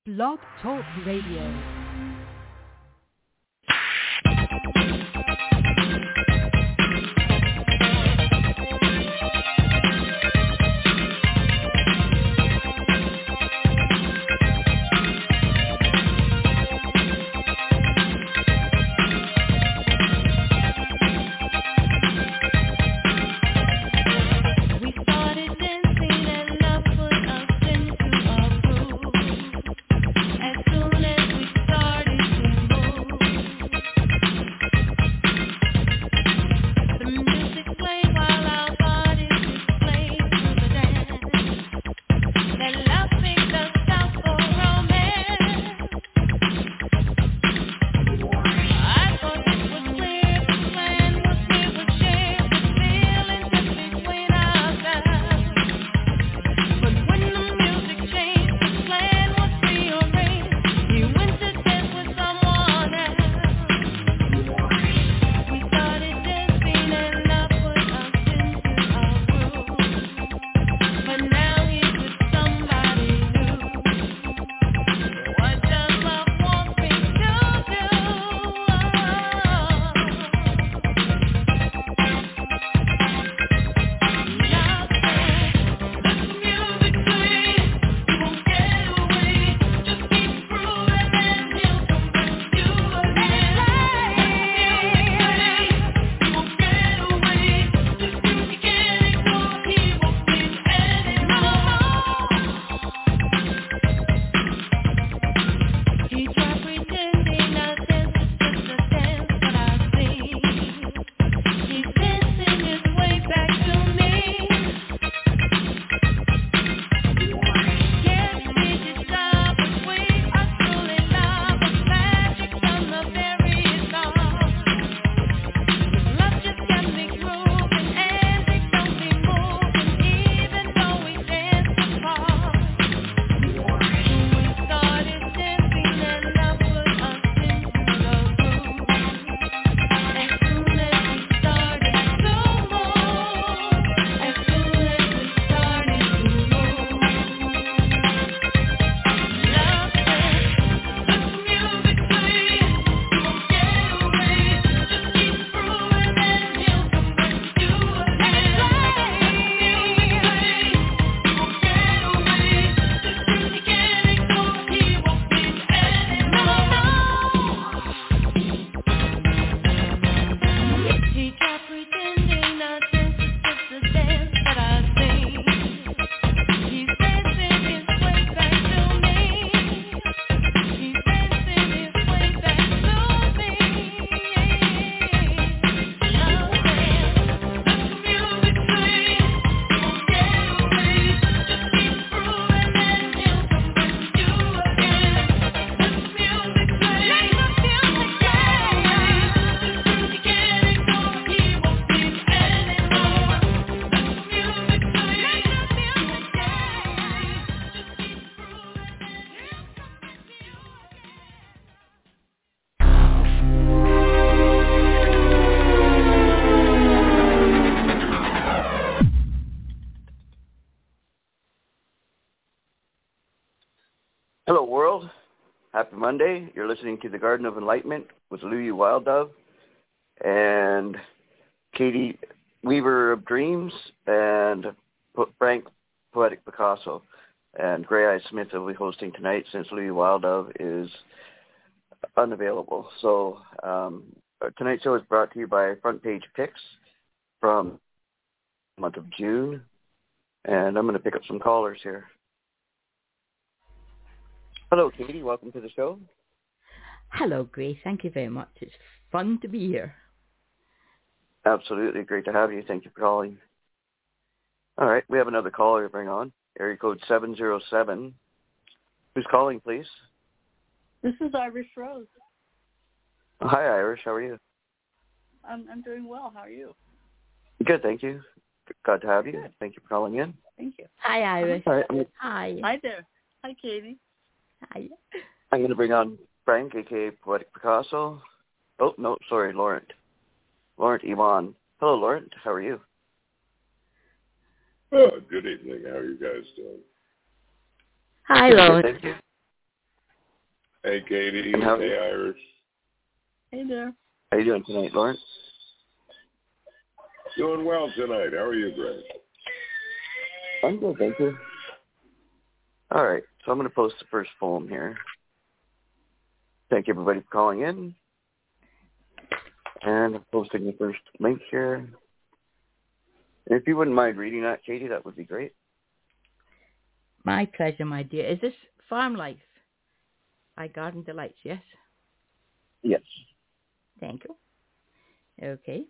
Blog Talk Radio. Hello, world. Happy Monday. You're listening to The Garden of Enlightenment with Louie Wild Dove and Katie Weaver of Dreams and Frank Poetic Picasso. And Gray Eye Smith will be hosting tonight since Louie Wild Dove is unavailable. So tonight's show is brought to you by Front Page Picks from the month of June. And I'm going to pick up some callers here. Hello, Katie. Welcome to the show. Hello, Grace. Thank you very much. It's fun to be here. Absolutely. Great to have you. Thank you for calling. All right. We have another caller to bring on. Area code 707. Who's calling, please? This is Irish Rose. Hi, Irish. How are you? I'm doing well. How are you? Good, thank you. Glad to have you. Good. Thank you for calling in. Thank you. Hi, Irish. All right. Hi. Hi there. Hi, Katie. Hi. I'm going to bring on Frank, a.k.a. Poetic Picasso. Oh, no, sorry, Laurent. Laurent Yvonne. Hello, Laurent. How are you? Oh, good evening. How are you guys doing? Hi, Laurent. Thank you. Hey, Katie. And Hey, Irish. Hey there. How you doing tonight, Lawrence? Doing well tonight. How are you, Greg? I'm good, thank you. All right, so I'm going to post the first poem here. Thank you, everybody, for calling in. And I'm posting the first link here. And if you wouldn't mind reading that, Katie, that would be great. My pleasure, my dear. Is this Farm Life by Garden Delights, yes? Yes. Thank you. Okay.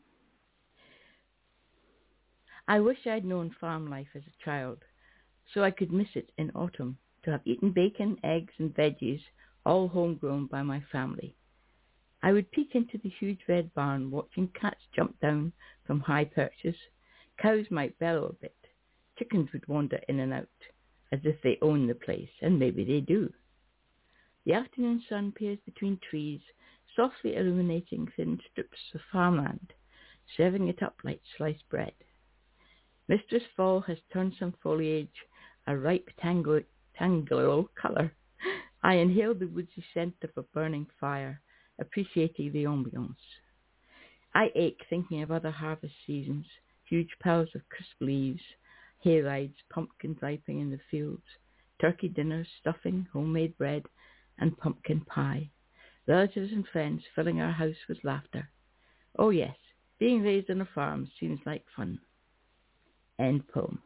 I wish I'd known farm life as a child, so I could miss it in autumn, to have eaten bacon, eggs, and veggies, all homegrown by my family. I would peek into the huge red barn, watching cats jump down from high perches. Cows might bellow a bit. Chickens would wander in and out, as if they own the place, and maybe they do. The afternoon sun peers between trees, softly illuminating thin strips of farmland, serving it up like sliced bread. Mistress Fall has turned some foliage a ripe tangled colour. I inhale the woodsy scent of a burning fire, appreciating the ambience. I ache thinking of other harvest seasons, huge piles of crisp leaves, hay rides, pumpkins ripening in the fields, turkey dinners, stuffing, homemade bread, and pumpkin pie. Relatives and friends filling our house with laughter. Oh yes, being raised on a farm seems like fun. End poem.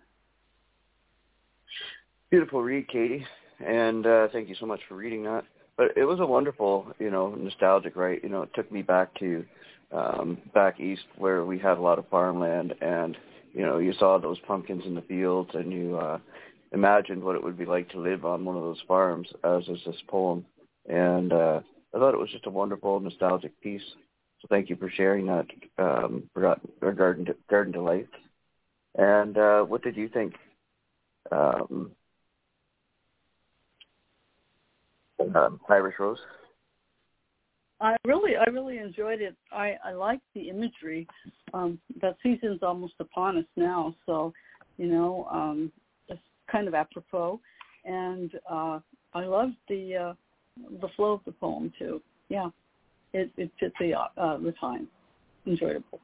Beautiful read, Katie. And thank you so much for reading that. But it was a wonderful, nostalgic, right? It took me back to back east where we had a lot of farmland, and, you saw those pumpkins in the fields, and you imagined what it would be like to live on one of those farms, as is this poem. And I thought it was just a wonderful, nostalgic piece. So thank you for sharing that, Garden Delight. And what did you think? Irish Rose? I really enjoyed it. I liked the imagery. That season's almost upon us now, so it's kind of apropos. And I loved the flow of the poem too. Yeah, it fit the time. Enjoyable.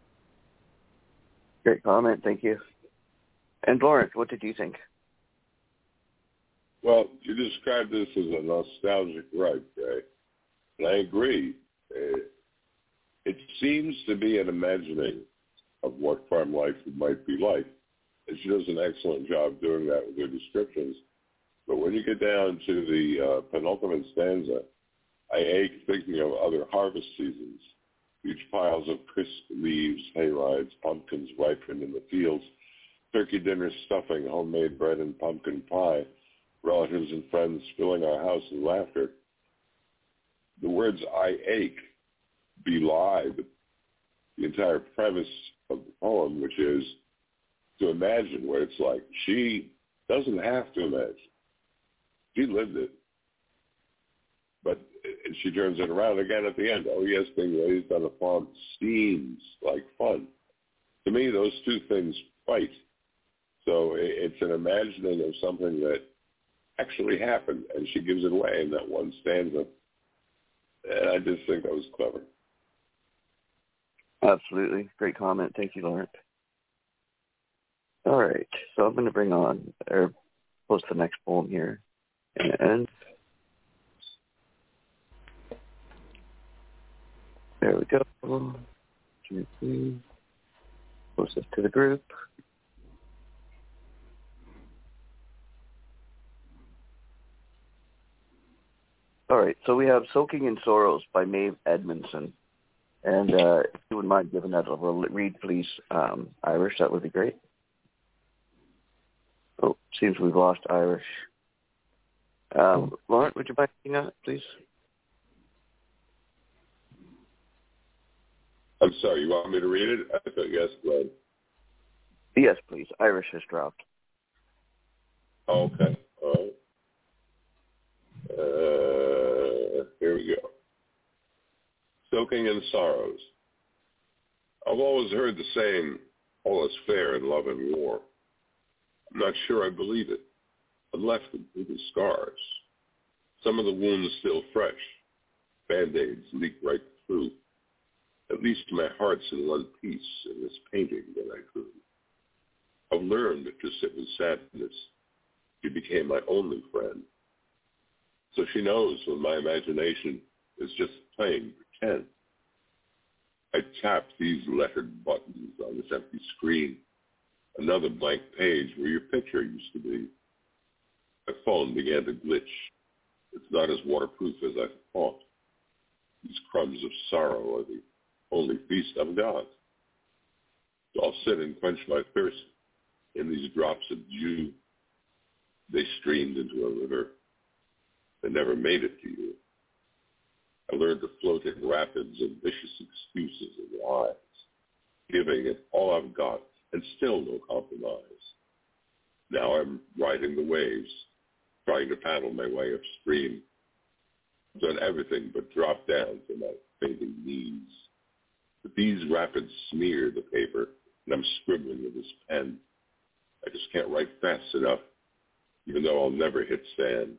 Great comment, thank you. And Lawrence, what did you think? Well, you described this as a nostalgic ride, right? And I agree. It seems to be an imagining of what farm life might be like. And she does an excellent job doing that with her descriptions. But when you get down to the penultimate stanza, I ache thinking of other harvest seasons. Huge piles of crisp leaves, hay rides, pumpkins ripened in the fields, turkey dinners, stuffing, homemade bread and pumpkin pie, relatives and friends filling our house with laughter. The words "I ache" belie the entire premise of the poem, which is to imagine what it's like. She doesn't have to imagine. She lived it. But she turns it around again at the end. Oh, yes, being raised on a farm seems like fun. To me, those two things fight. So it's an imagining of something that actually happened, and she gives it away in that one stanza. And I just think that was clever. Absolutely. Great comment. Thank you, Lawrence. All right. So I'm going to post the next poem here. And there we go. Post this to the group. All right, so we have Soaking in Sorrows by Maeve Edmondson. And if you wouldn't mind giving that a read, please, Irish, that would be great. Oh, seems we've lost Irish. Lauren, would you mind reading that, please? I'm sorry, you want me to read it? I thought yes, Glenn. Yes, please. Irish has dropped. Oh, okay, all right. Here we go. Soaking in Sorrows. I've always heard the saying, all is fair in love and war. I'm not sure I believe it. I've left them with the scars. Some of the wounds still fresh. Band-aids leak right through. At least my heart's in one piece in this painting that I drew. I've learned to sit with sadness. She became my only friend. So she knows when my imagination is just playing pretend. I tap these lettered buttons on this empty screen, another blank page where your picture used to be. My phone began to glitch. It's not as waterproof as I thought. These crumbs of sorrow are the only feast I've got. So I'll sit and quench my thirst in these drops of dew. They streamed into a river. They never made it to you. I learned to float in rapids of vicious excuses and lies, giving it all I've got and still no compromise. Now I'm riding the waves, trying to paddle my way upstream. I've done everything but drop down to my fainting knees. But these rapids smear the paper, and I'm scribbling with this pen. I just can't write fast enough, even though I'll never hit sand.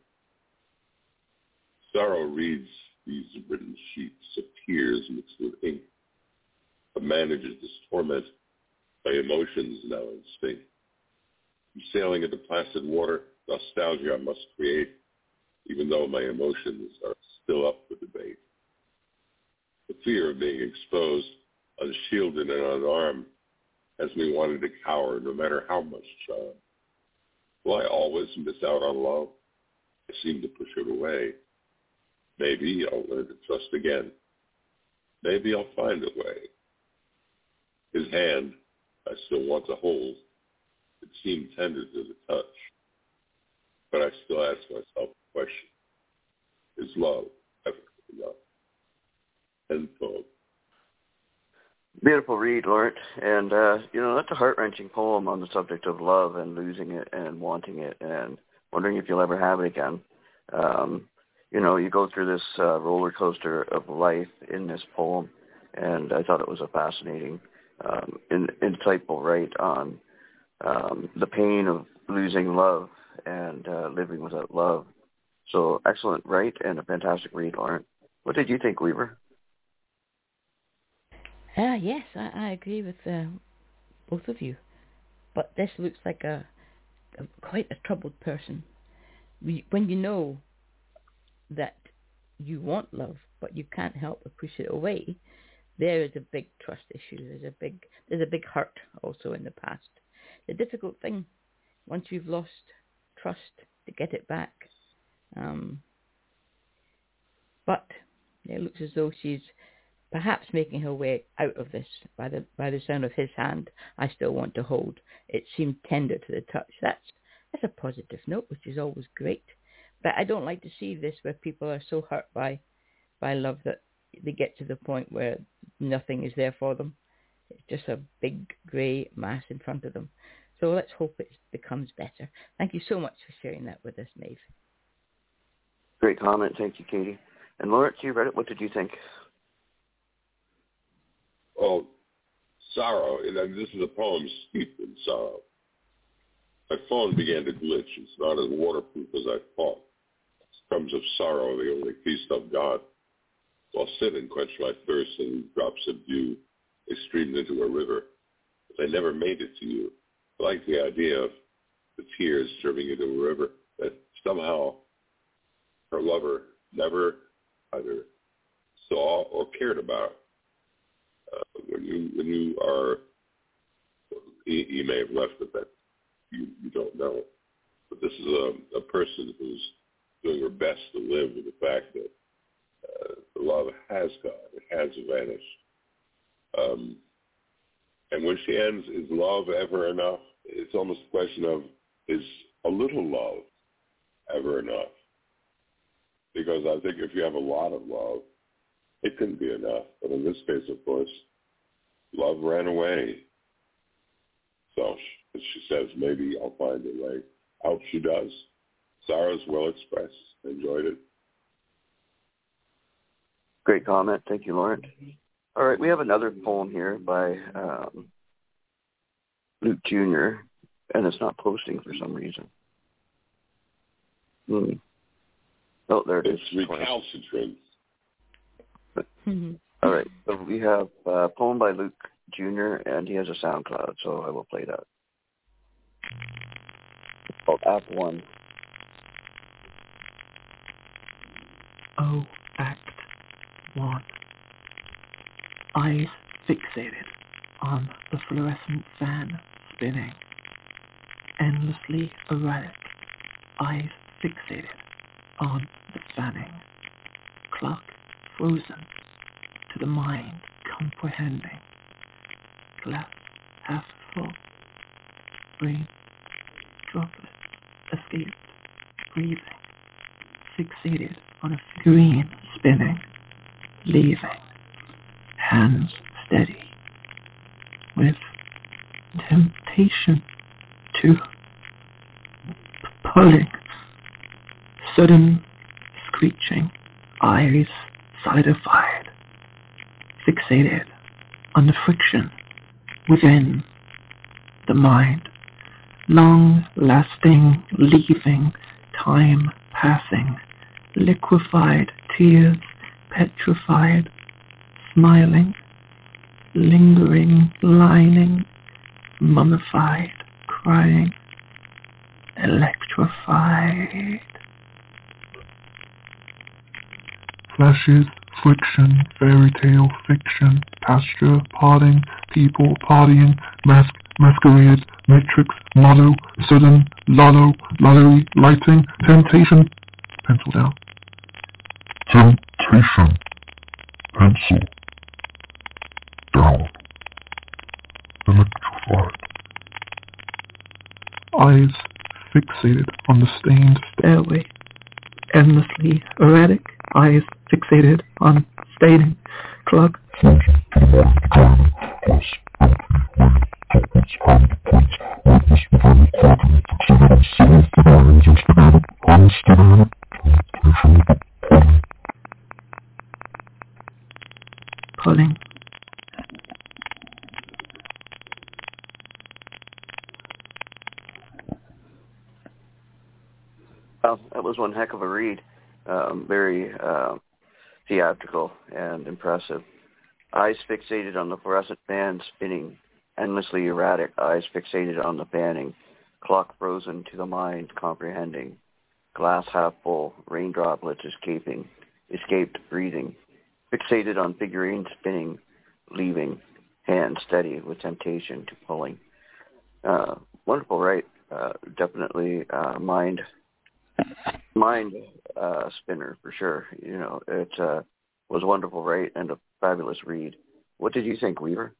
Sorrow reads these written sheets of tears mixed with ink, but manages this torment by emotions now instinct. I'm sailing into placid water, nostalgia I must create, even though my emotions are still up for debate. The fear of being exposed, unshielded and unarmed, has me wanting to cower no matter how much charm. Will I always miss out on love? I seem to push it away. Maybe I'll learn to trust again. Maybe I'll find a way. His hand I still want to hold. It seemed tender to the touch. But I still ask myself the question, is love ever enough? End poem. Beautiful read, Laurent. And, that's a heart-wrenching poem on the subject of love and losing it and wanting it and wondering if you'll ever have it again. You go through this roller coaster of life in this poem, and I thought it was a fascinating, insightful write on the pain of losing love and living without love. So excellent write and a fantastic read, Laurent. What did you think, Weaver? Yes, I agree with both of you. But this looks like quite a troubled person. When you know that you want love, but you can't help but push it away, there is a big trust issue. There's a big hurt also in the past. The difficult thing, once you've lost trust, to get it back. But it looks as though she's perhaps making her way out of this by the sound of his hand. I still want to hold. It seemed tender to the touch. That's a positive note, which is always great. But I don't like to see this where people are so hurt by love that they get to the point where nothing is there for them. It's just a big grey mass in front of them. So let's hope it becomes better. Thank you so much for sharing that with us, Maeve. Great comment. Thank you, Katie. And Laurent, you read it. What did you think? Well, sorrow, and this is a poem steeped in sorrow. My phone began to glitch. It's not as waterproof as I thought. Crumbs of sorrow, the only feast I've got. So I'll sit and quench my thirst in drops of dew. They streamed into a river, but they never made it to you. I like the idea of the tears serving into a river that somehow her lover never either saw or cared about. When you are, he may have left with that. You don't know. But this is a person who's doing her best to live with the fact that the love has gone. It has vanished. And when she ends, is love ever enough? It's almost a question of, is a little love ever enough? Because I think if you have a lot of love, it couldn't be enough. But in this case, of course, love ran away. So she says, maybe I'll find a way out. She does. Sorrow's well expressed. Enjoyed it. Great comment. Thank you, Laurent. All right, we have another poem here by Luke Jr., and it's not posting for some reason. Oh, Oh, there it is. It's recalcitrant. All right. So we have a poem by Luke Jr., and he has a SoundCloud, so I will play that. It's called Act 1. Oh, Act 1. Eyes fixated on the fluorescent fan spinning. Endlessly erratic. Eyes fixated on the fanning. Clock frozen to the mind comprehending. Glass half full. Brain droplets escaped. Breathing. Fixated on a figurine spinning. Leaving. Hands steady. With temptation to pulling. Sudden screeching. Eyes solidified. Fixated on the friction within the mind. Long-lasting, leaving, time passing, liquefied tears, petrified, smiling, lingering, lining, mummified, crying, electrified. Flashes, friction, fairy tale, fiction, pasture, parting, people, partying, masquerade, matrix, motto, sudden, lotto, lottery, lighting, temptation, pencil down. Temptation, pencil down. Electrified. Eyes fixated on the stained stairway. Endlessly erratic. Eyes fixated on stating. Clock. Pulling. Well, that was one heck of a read. Very theatrical and impressive. Eyes fixated on the fluorescent fan spinning, endlessly erratic. Eyes fixated on the fanning. Clock frozen to the mind comprehending. Glass half full. Rain droplets escaped breathing. Fixated on figurine spinning, leaving. Hand steady with temptation to pulling. Wonderful, right? Definitely mind spinner for sure. You know, it was wonderful, right? And a fabulous read. What did you think, Weaver?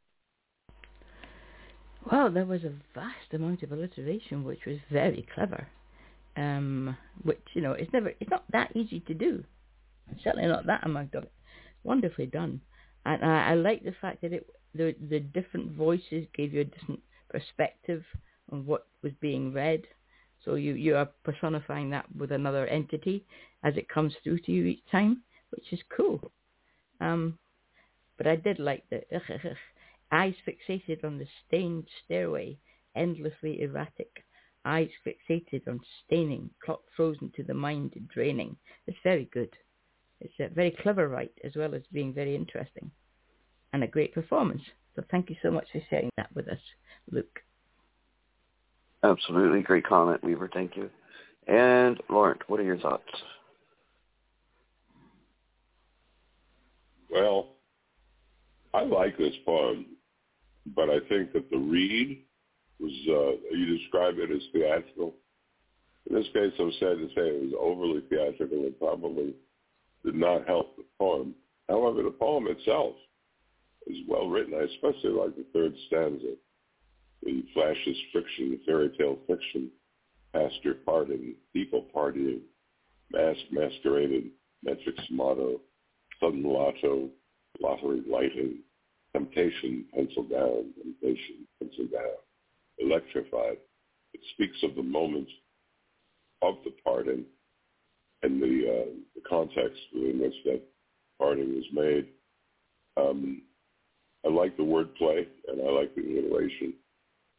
Well, there was a vast amount of alliteration, which was very clever. Which, you know, it's not that easy to do. Certainly not that amount of it. Wonderfully done. And I like the fact that the different voices gave you a different perspective on what was being read. So you are personifying that with another entity as it comes through to you each time, which is cool. But I did like the eyes fixated on the stained stairway, endlessly erratic. Eyes fixated on staining, clock frozen to the mind draining. It's very good. It's a very clever write as well as being very interesting. And a great performance. So thank you so much for sharing that with us, Luke. Absolutely. Great comment, Weaver. Thank you. And Laurent, what are your thoughts? Well, I like this poem, but I think that the read was, you described it as theatrical. In this case, I'm sad to say it was overly theatrical and probably did not help the poem. However, the poem itself is well written. I especially like the third stanza. The flashes, friction, the fairy tale fiction, pasture parting, people partying, masqueraded, metrics motto, sudden lotto, lottery lighting, temptation, pencil down, temptation, pencil down, electrified. It speaks of the moment of the parting and the context within which that parting was made. I like the wordplay and I like the alliteration.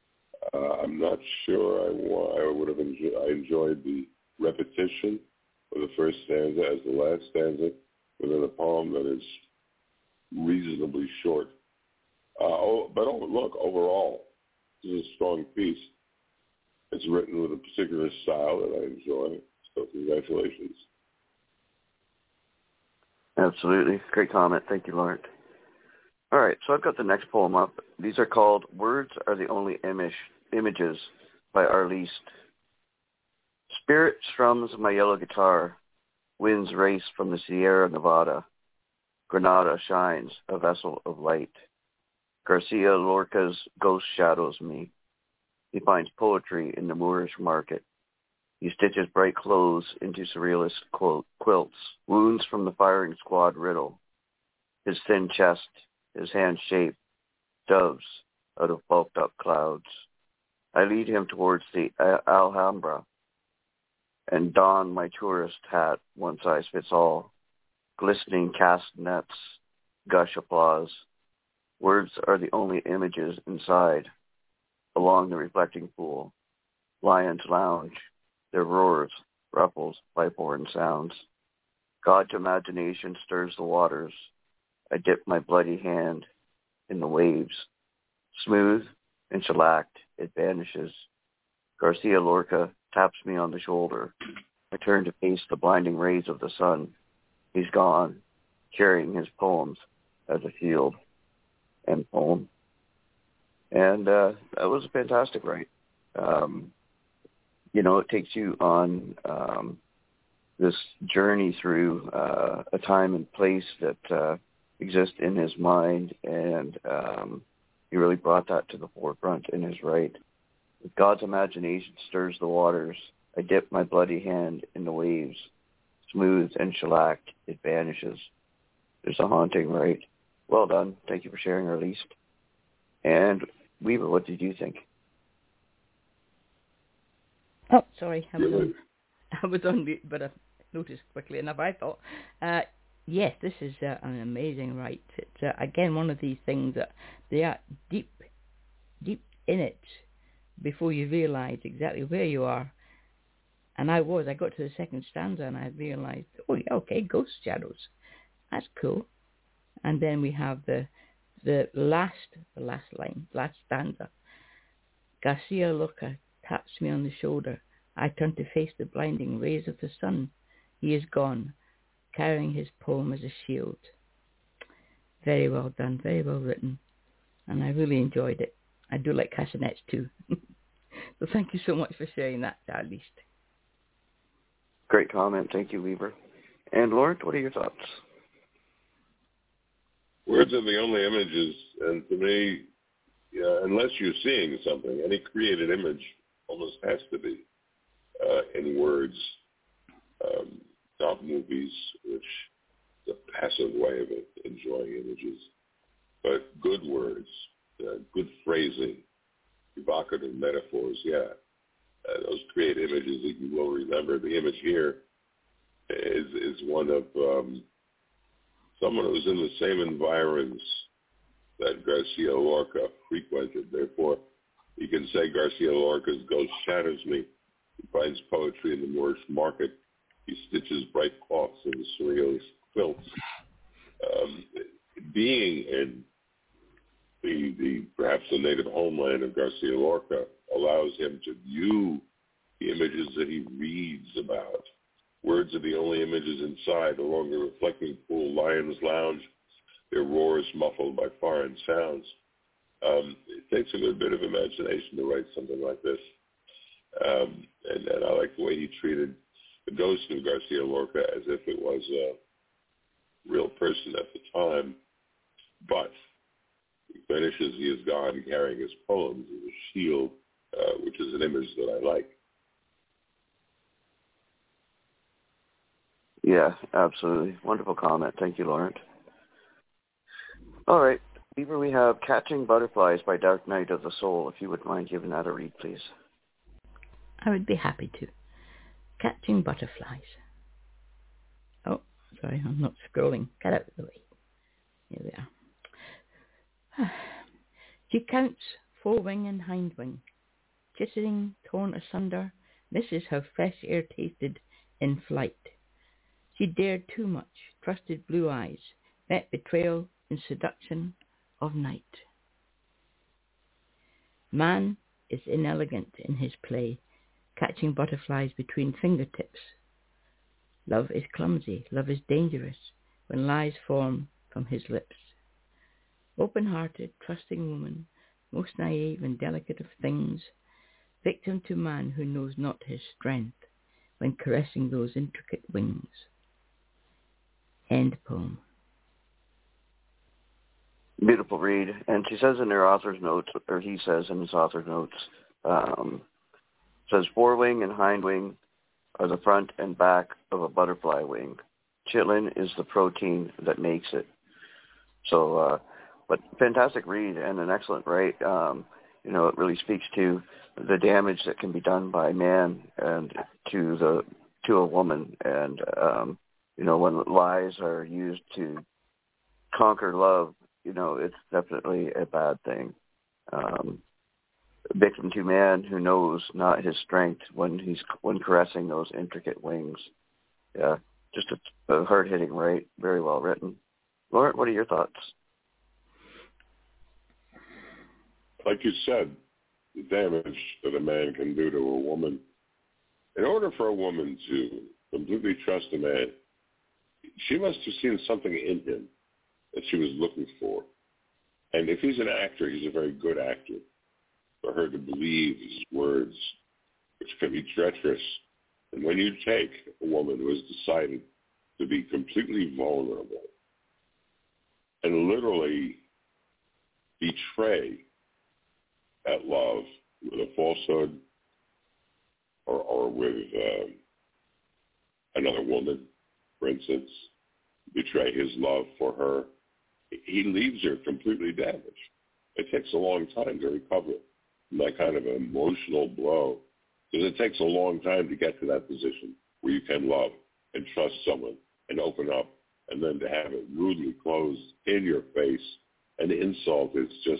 I'm not sure I enjoyed the repetition of the first stanza as the last stanza within a poem that is reasonably short. Look, overall, this is a strong piece. It's written with a particular style that I enjoy, so congratulations. Absolutely. Great comment. Thank you, Laurent. All right, so I've got the next poem up. These are called Words Are the Only Images by Arliste. Spirit strums my yellow guitar. Winds race from the Sierra Nevada. Granada shines, a vessel of light. Garcia Lorca's ghost shadows me. He finds poetry in the Moorish market. He stitches bright clothes into surrealist quilts. Wounds from the firing squad riddle. His thin chest, his hand shape, doves out of bulked up clouds. I lead him towards the Alhambra and don my tourist hat, one size fits all. Glistening castanets gush applause. Words are the only images inside. Along the reflecting pool, lions lounge, their roars, ruffles, pipe-horn sounds. God's imagination stirs the waters. I dip my bloody hand in the waves. Smooth and shellacked, it vanishes. Garcia Lorca taps me on the shoulder. I turn to face the blinding rays of the sun. He's gone, carrying his poems as a shield. End poem. And that was a fantastic write. It takes you on this journey through a time and place that exists in his mind, and he really brought that to the forefront in his write. If God's imagination stirs the waters, I dip my bloody hand in the waves. Smooth and shellacked, it vanishes. There's a haunting write. Well done. Thank you for sharing, Arliste. And Weaver, what did you think? Oh, sorry, I was on mute, but I noticed quickly enough. I thought, yes, this is an amazing write. It's again one of these things that they are deep in it before you realise exactly where you are. And I got to the second stanza and I realised, oh yeah, okay, ghost shadows, that's cool. And then we have the last stanza. Garcia Lorca taps me on the shoulder. I turn to face the blinding rays of the sun. He is gone, carrying his poem as a shield. Very well done, very well written. And I really enjoyed it. I do like castanets too. So thank you so much for sharing that, at least. Great comment. Thank you, Weaver. And Laurent, what are your thoughts? Words are the only images, and to me, unless you're seeing something, any created image almost has to be in words, not movies, which is a passive way of enjoying images, but good words, good phrasing, evocative metaphors, those create images that you will remember. The image here is one of someone who's in the same environs that Garcia Lorca frequented. Therefore, you can say Garcia Lorca's ghost shadows me. He finds poetry in the Moorish market. He stitches bright cloths in the surrealist quilts. Being in the perhaps the native homeland of Garcia Lorca allows him to view the images that he reads about. Words are the only images inside. Along the reflecting pool, lions lounge, their roars muffled by foreign sounds. It takes a good bit of imagination to write something like this. And I like the way he treated the ghost of Garcia Lorca as if it was a real person at the time. But he finishes, he is gone, carrying his poems as a shield, which is an image that I like. Yeah, absolutely. Wonderful comment. Thank you, Laurent. All right. Weaver, we have Catching Butterflies by Dark Night of the Soul. If you would mind giving that a read, please. I would be happy to. Catching Butterflies. Oh, sorry, I'm not scrolling. Get out of the way. Here we are. She counts forewing and hindwing, kissing torn asunder. Misses how fresh air tasted in flight. She dared too much, trusted blue eyes, met betrayal and seduction of night. Man is inelegant in his play, catching butterflies between fingertips. Love is clumsy, love is dangerous, when lies form from his lips. Open-hearted, trusting woman, most naive and delicate of things, victim to man who knows not his strength, when caressing those intricate wings. End poem. Beautiful read. And she says in her author's notes, or he says in his author's notes, says forewing and hindwing are the front and back of a butterfly wing. Chitlin is the protein that makes it. So, but fantastic read and an excellent write. It really speaks to the damage that can be done by man and to a woman. And, when lies are used to conquer love, it's definitely a bad thing. Victim to man who knows not his strength when caressing those intricate wings. Yeah, just a hard-hitting right, very well written. Lauren, what are your thoughts? Like you said, the damage that a man can do to a woman. In order for a woman to completely trust a man, she must have seen something in him that she was looking for. And if he's an actor, he's a very good actor. For her to believe his words, which can be treacherous. And when you take a woman who has decided to be completely vulnerable and literally betray that love with a falsehood or with another woman, for instance, betray his love for her, he leaves her completely damaged. It takes a long time to recover from that kind of an emotional blow, because it takes a long time to get to that position where you can love and trust someone and open up, and then to have it rudely closed in your face. An insult is just,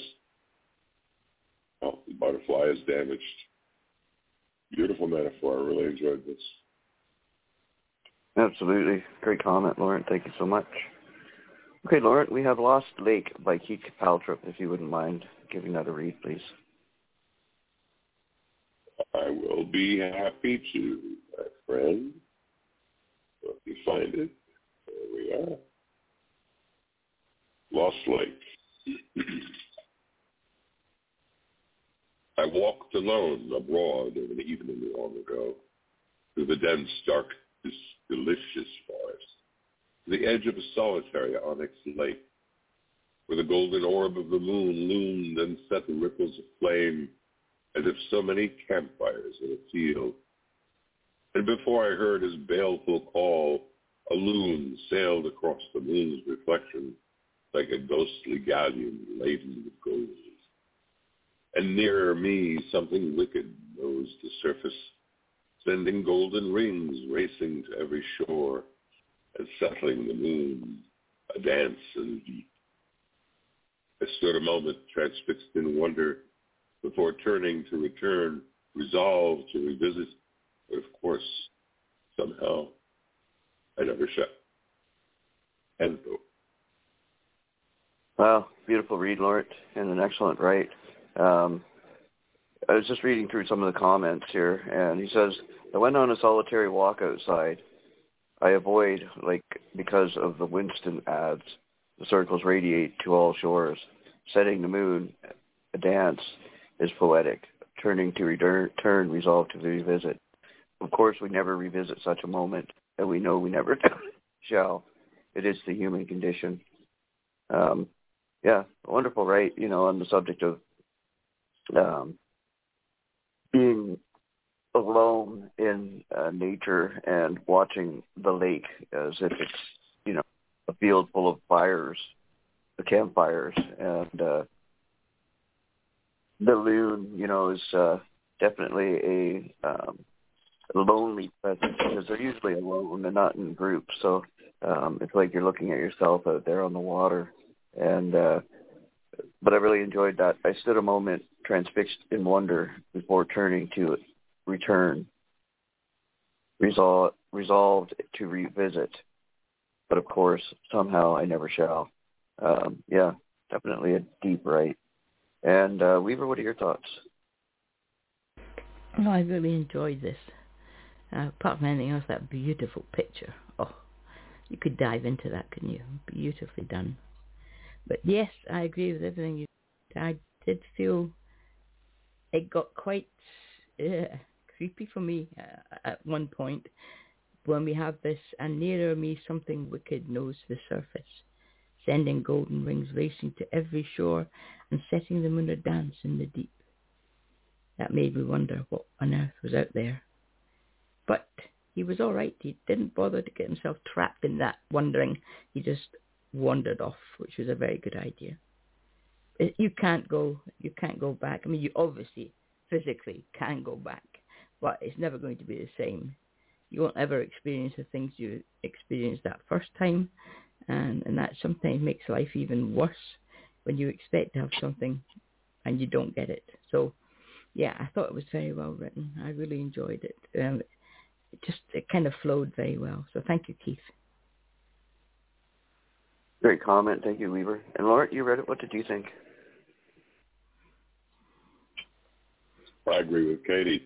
the butterfly is damaged. Beautiful metaphor. I really enjoyed this. Absolutely. Great comment, Lauren. Thank you so much. Okay, Lauren, we have Lost Lake by Keith Paltrow, if you wouldn't mind giving that a read, please. I will be happy to, my friend. Let me find it. There we are. Lost Lake. I walked alone abroad of an evening long ago through the dense, dark, delicious forest, to the edge of a solitary onyx lake, where the golden orb of the moon loomed and set the ripples of flame as if so many campfires in a field. And before I heard his baleful call, a loon sailed across the moon's reflection like a ghostly galleon laden with gold. And nearer me, something wicked rose to surface, sending golden rings racing to every shore and settling the moon, a dance in deep. I stood a moment transfixed in wonder before turning to return, resolved to revisit, but of course, somehow, I never shall. End quote. Wow, beautiful read, Lauren, and an excellent write. I was just reading through some of the comments here, and he says, I went on a solitary walk outside. I avoid, because of the Winston ads. The circles radiate to all shores. Setting the moon, a dance, is poetic. Turning to return, resolved to revisit. Of course, we never revisit such a moment, and we know we never shall. It is the human condition. Yeah, wonderful, right? On the subject of being alone in nature and watching the lake as if it's, a field full of fires, the campfires, and the loon, is definitely a lonely presence because they're usually alone and not in groups. So it's like you're looking at yourself out there on the water. And but I really enjoyed that. I stood a moment transfixed in wonder before turning to return, resolved resolved to revisit, but of course, somehow I never shall. Yeah, definitely a deep write. And Weaver, what are your thoughts? Well, I really enjoyed this. Apart from anything else, that beautiful picture. Oh, you could dive into that, couldn't you? Beautifully done. But yes, I agree with everything you said. I did feel it got quite creepy for me at one point when we have this, and nearer me something wicked knows the surface, sending golden rings racing to every shore and setting the moon a dance in the deep. That made me wonder what on earth was out there. But he was all right. He didn't bother to get himself trapped in that wondering. He just wandered off, which was a very good idea. You can't go back. I mean, you obviously physically can go back, but it's never going to be the same. You won't ever experience the things you experienced that first time, and that sometimes makes life even worse when you expect to have something and you don't get it. So, yeah, I thought it was very well written. I really enjoyed it. It kind of flowed very well. So thank you, Keith. Great comment. Thank you, Weaver. And Laurent, you read it. What did you think? I agree with Katie.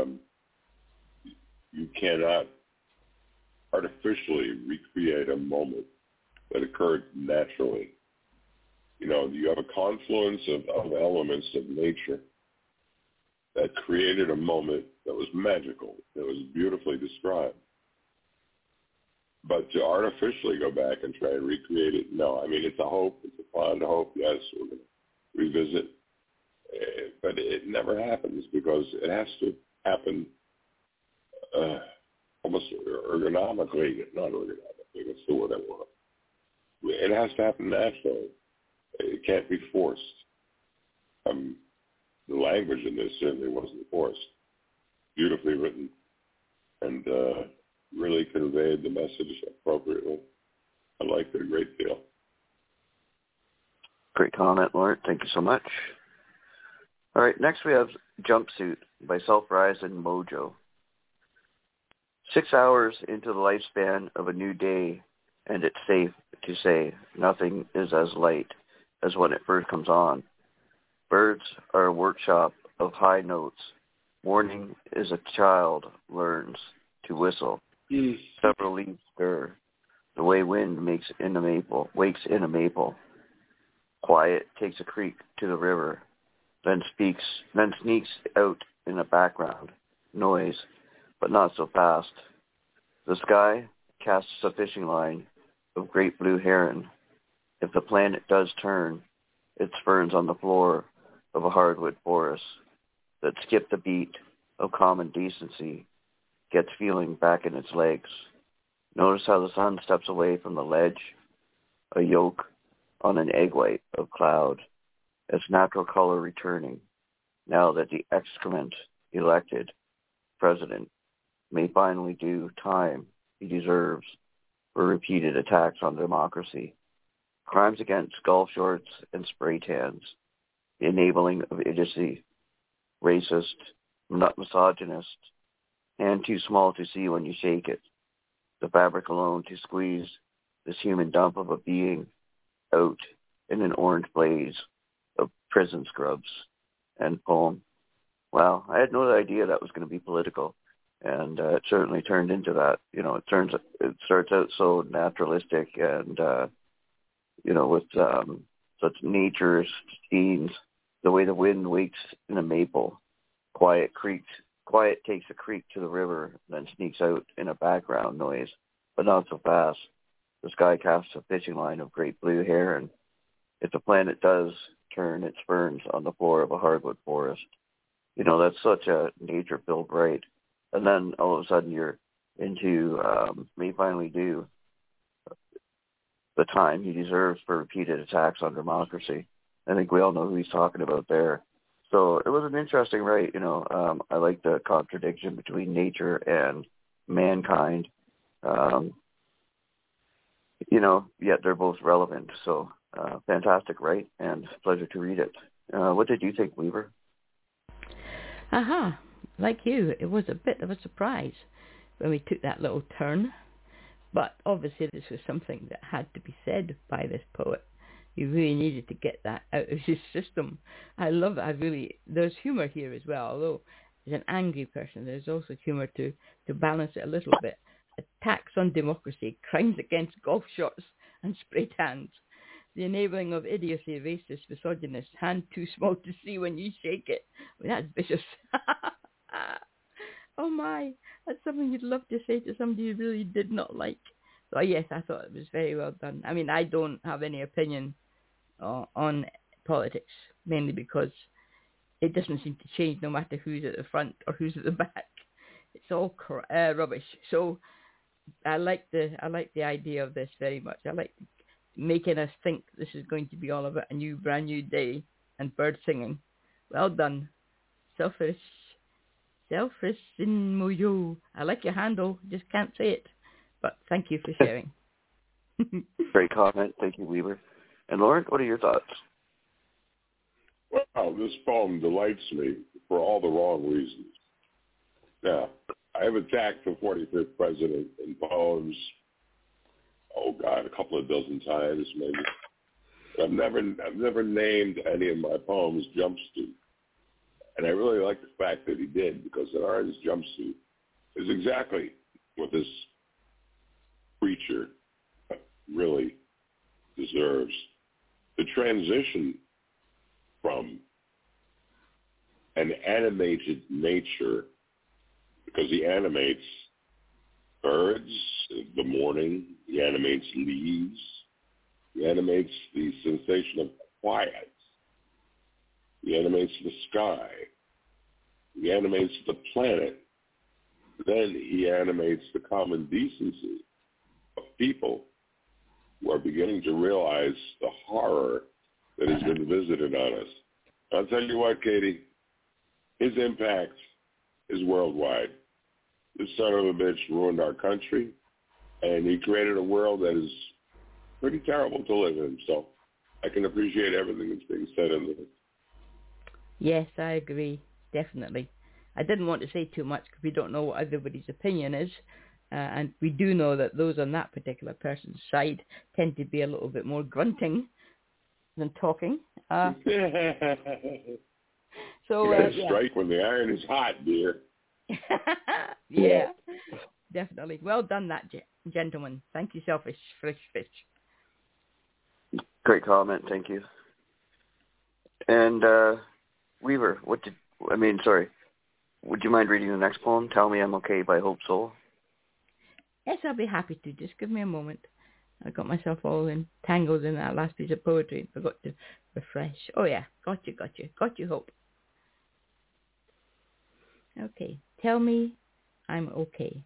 You cannot artificially recreate a moment that occurred naturally. You know, you have a confluence of elements of nature that created a moment that was magical, that was beautifully described. But to artificially go back and try and recreate it, no. I mean, it's a hope, it's a fond hope. Yes, we're going to revisit. But it never happens because it has to happen almost ergonomically, not ergonomically, that's the word I want. It has to happen naturally. It can't be forced. The language in this certainly wasn't forced. Beautifully written and really conveyed the message appropriately. I liked it a great deal. Great comment, Laurent. Thank you so much. All right, next we have Jumpsuit by Self-Rise and Mojo. 6 hours into the lifespan of a new day, and it's safe to say nothing is as light as when it first comes on. Birds are a workshop of high notes. Morning is a child learns to whistle. Several leaves stir. The way wind wakes in a maple. Quiet takes a creek to the river, then sneaks out in the background. Noise, but not so fast. The sky casts a fishing line of great blue heron. If the planet does turn, it ferns on the floor of a hardwood forest that skipped the beat of common decency, gets feeling back in its legs. Notice how the sun steps away from the ledge, a yolk on an egg white of cloud, its natural color returning, now that the excrement elected president may finally do time he deserves for repeated attacks on democracy. Crimes against golf shorts and spray tans, the enabling of idiocy, racist, not misogynist, hand too small to see when you shake it, the fabric alone to squeeze this human dump of a being out in an orange blaze of prison scrubs. End poem. Wow, I had no idea that was going to be political, and it certainly turned into that. You know, it starts out so naturalistic and, with such nature scenes, the way the wind wakes in a maple, quiet takes a creek to the river, then sneaks out in a background noise, but not so fast. The sky casts a fishing line of great blue heron. If the planet does turn, it ferns on the floor of a hardwood forest. You know, that's such a nature-filled right. And then all of a sudden you're into may finally do the time he deserves for repeated attacks on democracy. I think we all know who he's talking about there. So it was an interesting right. I like the contradiction between nature and mankind. Yet they're both relevant. So fantastic, right? And pleasure to read it. What did you think, Weaver? Like you, it was a bit of a surprise. when we took that little turn. But obviously this was something that had to be said by this poet. He really needed to get that out of his system. I love it. There's humour here as well, although as an angry person, there's also humour to balance it a little bit. Attacks on democracy, crimes against golf shots and spray tans, the enabling of idiocy, racist, misogynist, hand too small to see when you shake it. I mean, that's vicious. Oh my, that's something you'd love to say to somebody you really did not like. So yes, I thought it was very well done. I mean, I don't have any opinion on politics, mainly because it doesn't seem to change no matter who's at the front or who's at the back. It's all rubbish. So I like the idea of this very much. I like making us think this is going to be all about a brand new day and bird singing. Well done. Selfish in Moyo. I like your handle, just can't say it. But thank you for sharing. Great comment. Thank you, Weaver. And Lauren, what are your thoughts? Well, this poem delights me for all the wrong reasons. Now, I have attacked the 45th president in poems, a couple of dozen times maybe. I've never named any of my poems jumpsuit. And I really like the fact that he did, because an orange jumpsuit is exactly what this creature really deserves. The transition from an animated nature, because he animates birds, the morning, he animates leaves, he animates the sensation of quiet, he animates the sky, he animates the planet, then he animates the common decency of people who are beginning to realize the horror that has been visited on us. I'll tell you what, Katie, his impact is worldwide. This son of a bitch ruined our country, and he created a world that is pretty terrible to live in. So I can appreciate everything that's being said in there. Yes, I agree, definitely. I didn't want to say too much because we don't know what everybody's opinion is. And we do know that those on that particular person's side tend to be a little bit more grunting than talking. So you gotta strike when the iron is hot, dear. Yeah, definitely. Well done, that gentleman. Thank you, Selfish Fish. Great comment. Thank you. And Weaver, would you mind reading the next poem? Tell Me I'm Okay by Hope Soul. Yes, I'll be happy to. Just give me a moment. I got myself all entangled in that last piece of poetry and forgot to refresh. Oh yeah, got you, Hope. Okay, tell me I'm okay.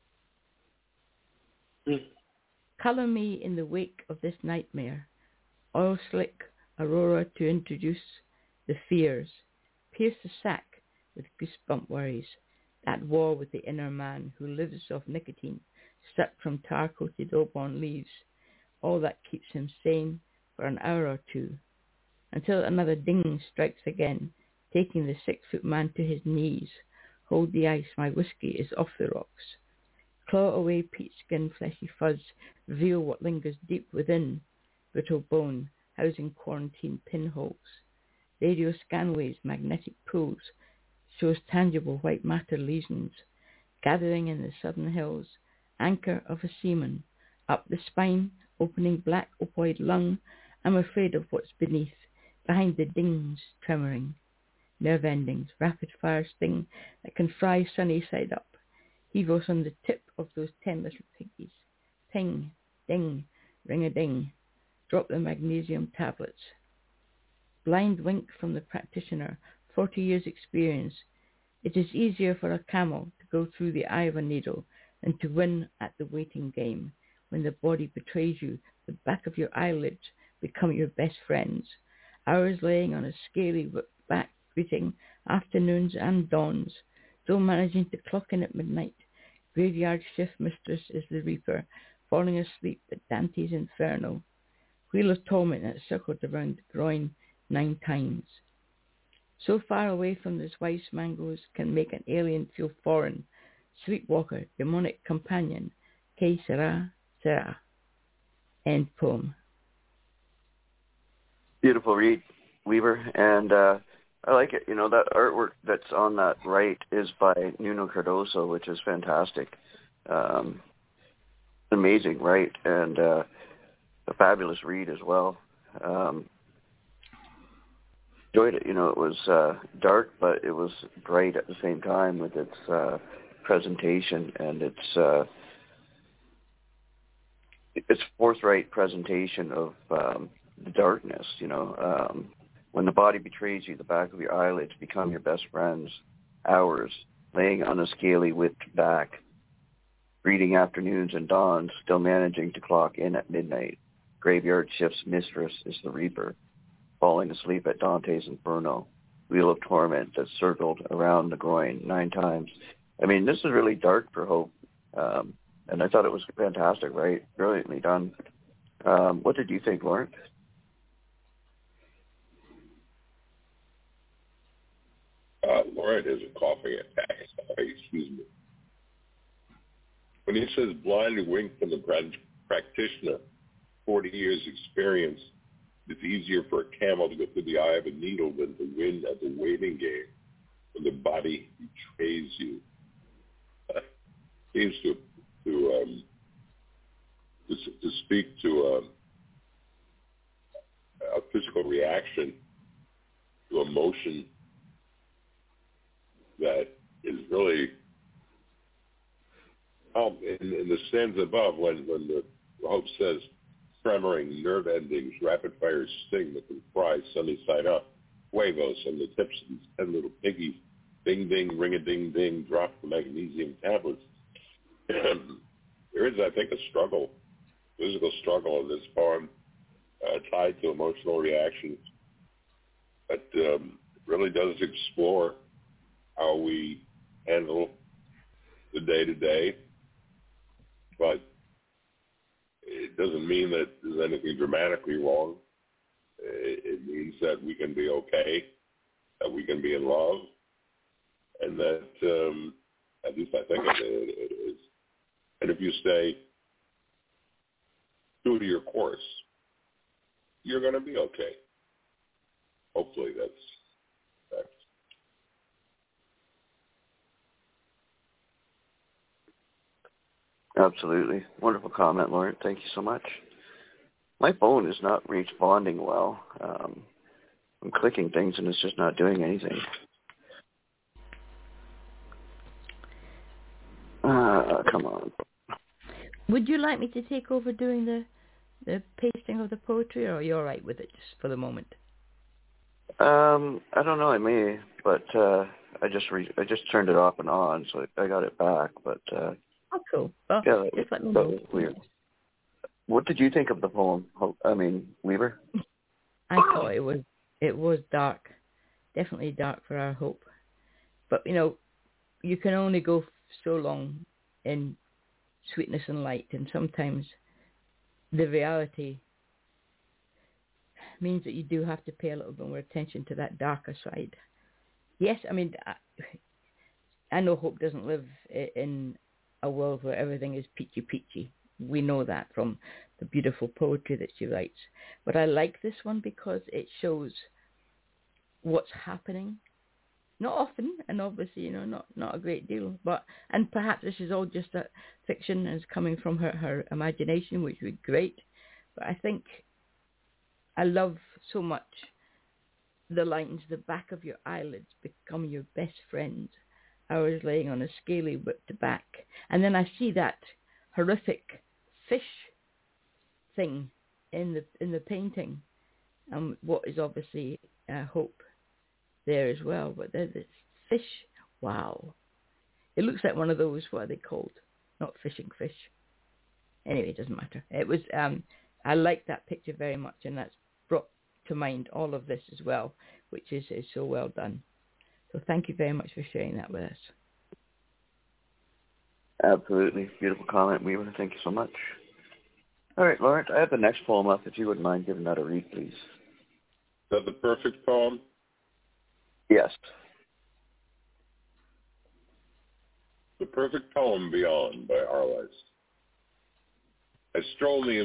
Colour me in the wake of this nightmare. Oil slick aurora to introduce the fears. Pierce the sack with goosebump worries. That war with the inner man who lives off nicotine, sucked from tar-coated Auburn leaves. All that keeps him sane for an hour or two, until another ding strikes again, taking the 6-foot man to his knees. Hold the ice, my whiskey is off the rocks. Claw away peach skin, fleshy fuzz, reveal what lingers deep within. Brittle bone, housing quarantine pinholes. Radio scanwaves, magnetic pools, shows tangible white matter lesions, gathering in the southern hills, anchor of a seaman. Up the spine, opening black opoid lung, I'm afraid of what's beneath, behind the dings tremoring. Nerve endings, rapid fire sting that can fry sunny side up. Heavers on the tip of those 10 little piggies. Ping, ding, ring-a-ding. Drop the magnesium tablets. Blind wink from the practitioner, 40 years experience. It is easier for a camel to go through the eye of a needle than to win at the waiting game. When the body betrays you, the back of your eyelids become your best friends. Hours laying on a scaly back, greeting afternoons and dawns, still managing to clock in at midnight. Graveyard shift mistress is the reaper, falling asleep at Dante's Inferno. Wheel of torment that circled around the groin 9 times. So far away from this wife's mangoes can make an alien feel foreign. Sleepwalker, demonic companion, que sera, sera. End poem. Beautiful read, Weaver, and I like it. You know, that artwork that's on that right is by Nuno Cardoso, which is fantastic. Amazing, right? And a fabulous read as well. Enjoyed it. You know, it was dark, but it was bright at the same time with its presentation and its forthright presentation of the darkness. You know, when the body betrays you, the back of your eyelids become your best friends. Hours laying on a scaly whipped back, reading afternoons and dawns, still managing to clock in at midnight. Graveyard shift's mistress is the Reaper, falling asleep at Dante's Inferno, wheel of torment that circled around the groin 9 times. I mean, this is really dark for Hope, and I thought it was fantastic, right? Brilliantly done. What did you think, Lawrence? Lauren has a coughing attack. Sorry, excuse me. When he says blind wink from the practitioner, 40 years experience, it's easier for a camel to go through the eye of a needle than to win at the waiting game when the body betrays you. Seems to speak to a physical reaction to emotion that is really in the stanza above when the Hope says, tremoring nerve endings, rapid fire sting that can fry sunny side up, huevos on the tips of these 10 little piggies, ding ding, ring a ding ding, drop the magnesium tablets. There is, I think, a struggle, physical struggle in this poem tied to emotional reactions that really does explore how we handle the day-to-day, but it doesn't mean that there's anything dramatically wrong. It means that we can be okay, that we can be in love, and that, at least I think it is. And if you stay true to your course, you're going to be okay. Hopefully that's. Absolutely. Wonderful comment, Lauren. Thank you so much. My phone is not responding well. I'm clicking things and it's just not doing anything. Come on. Would you like me to take over doing the pasting of the poetry, or are you all right with it just for the moment? I don't know. I may, but I just turned it off and on, so I got it back. But oh, cool. Well, yeah, just let me that know. was weird. What did you think of the poem? Weaver? I thought it was dark, definitely dark for our Hope. But you know, you can only go so long in sweetness and light, and sometimes the reality means that you do have to pay a little bit more attention to that darker side. Yes, I mean, I know Hope doesn't live in a world where everything is peachy. We know that from the beautiful poetry that she writes. But I like this one because it shows what's happening. Not often, and obviously, you know, not a great deal. And perhaps this is all just a fiction and is coming from her imagination, which would be great. But I think I love so much the lines, the back of your eyelids become your best friends. Hours laying on a scaly whipped back. And then I see that horrific fish thing in the painting, what is obviously Hope there as well. But there's this fish. Wow, it looks like one of those. What are they called? Not fishing fish. Anyway, it doesn't matter. It was. I like that picture very much, and that's brought to mind all of this as well, which is so well done. So thank you very much for sharing that with us. Absolutely. Beautiful comment, Weaver. Thank you so much. All right, Lawrence, I have the next poem up. If you wouldn't mind giving that a read, please. Is that the perfect poem? Yes. The Perfect Poem Beyond by Arliss. I stroll the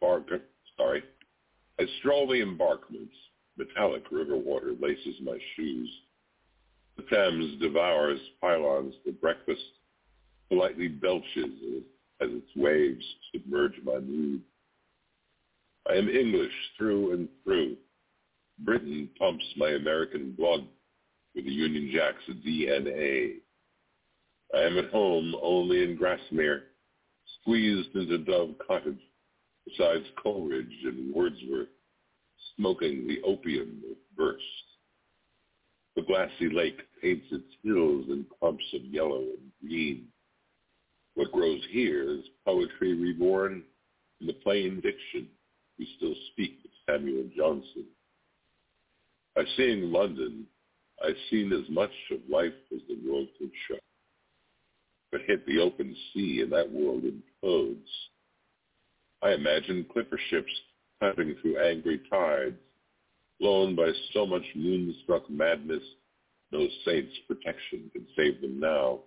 embankments. Metallic river water laces my shoes. The Thames devours pylons for breakfast, politely belches as its waves submerge my mood. I am English through and through. Britain pumps my American blood with the Union Jack's DNA. I am at home only in Grasmere, squeezed into Dove Cottage, besides Coleridge and Wordsworth, smoking the opium of verse. The glassy lake paints its hills in clumps of yellow and green. What grows here is poetry reborn in the plain diction we still speak with Samuel Johnson. By seeing London, I've seen as much of life as the world could show. But hit the open sea and that world implodes. I imagine clipper ships cutting through angry tides, blown by so much moonstruck madness, no saint's protection can save them now.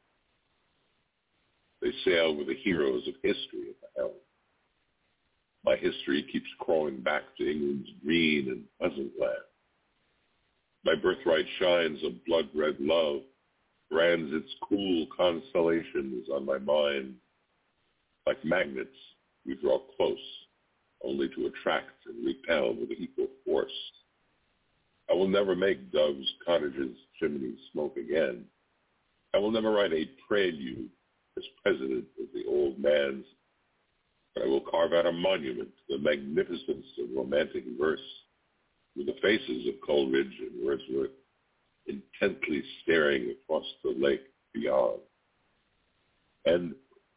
They sail with the heroes of history at the helm. My history keeps crawling back to England's green and pleasant land. My birthright shines of blood-red love, brands its cool constellations on my mind. Like magnets, we draw close, only to attract and repel with equal force. I will never make Dove's Cottage's chimneys smoke again. I will never write a prelude as president of the old man's, but I will carve out a monument to the magnificence of romantic verse, with the faces of Coleridge and Wordsworth intently staring across the lake beyond. And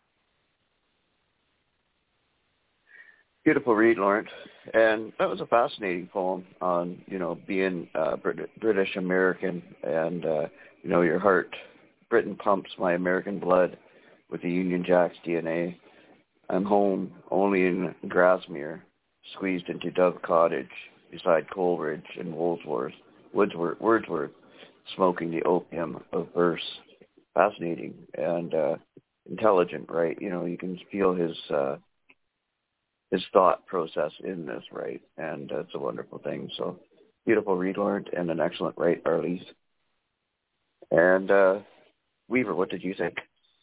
beautiful read, Lawrence. And that was a fascinating poem on, being British American and, your heart. Britain pumps my American blood with the Union Jack's DNA. I'm home only in Grasmere, squeezed into Dove Cottage beside Coleridge and Wordsworth, smoking the opium of verse. Fascinating and intelligent, right? You can feel his thought process in this, right? And it's a wonderful thing. So beautiful read, Lawrence, and an excellent write, Arliss. And Weaver, what did you think?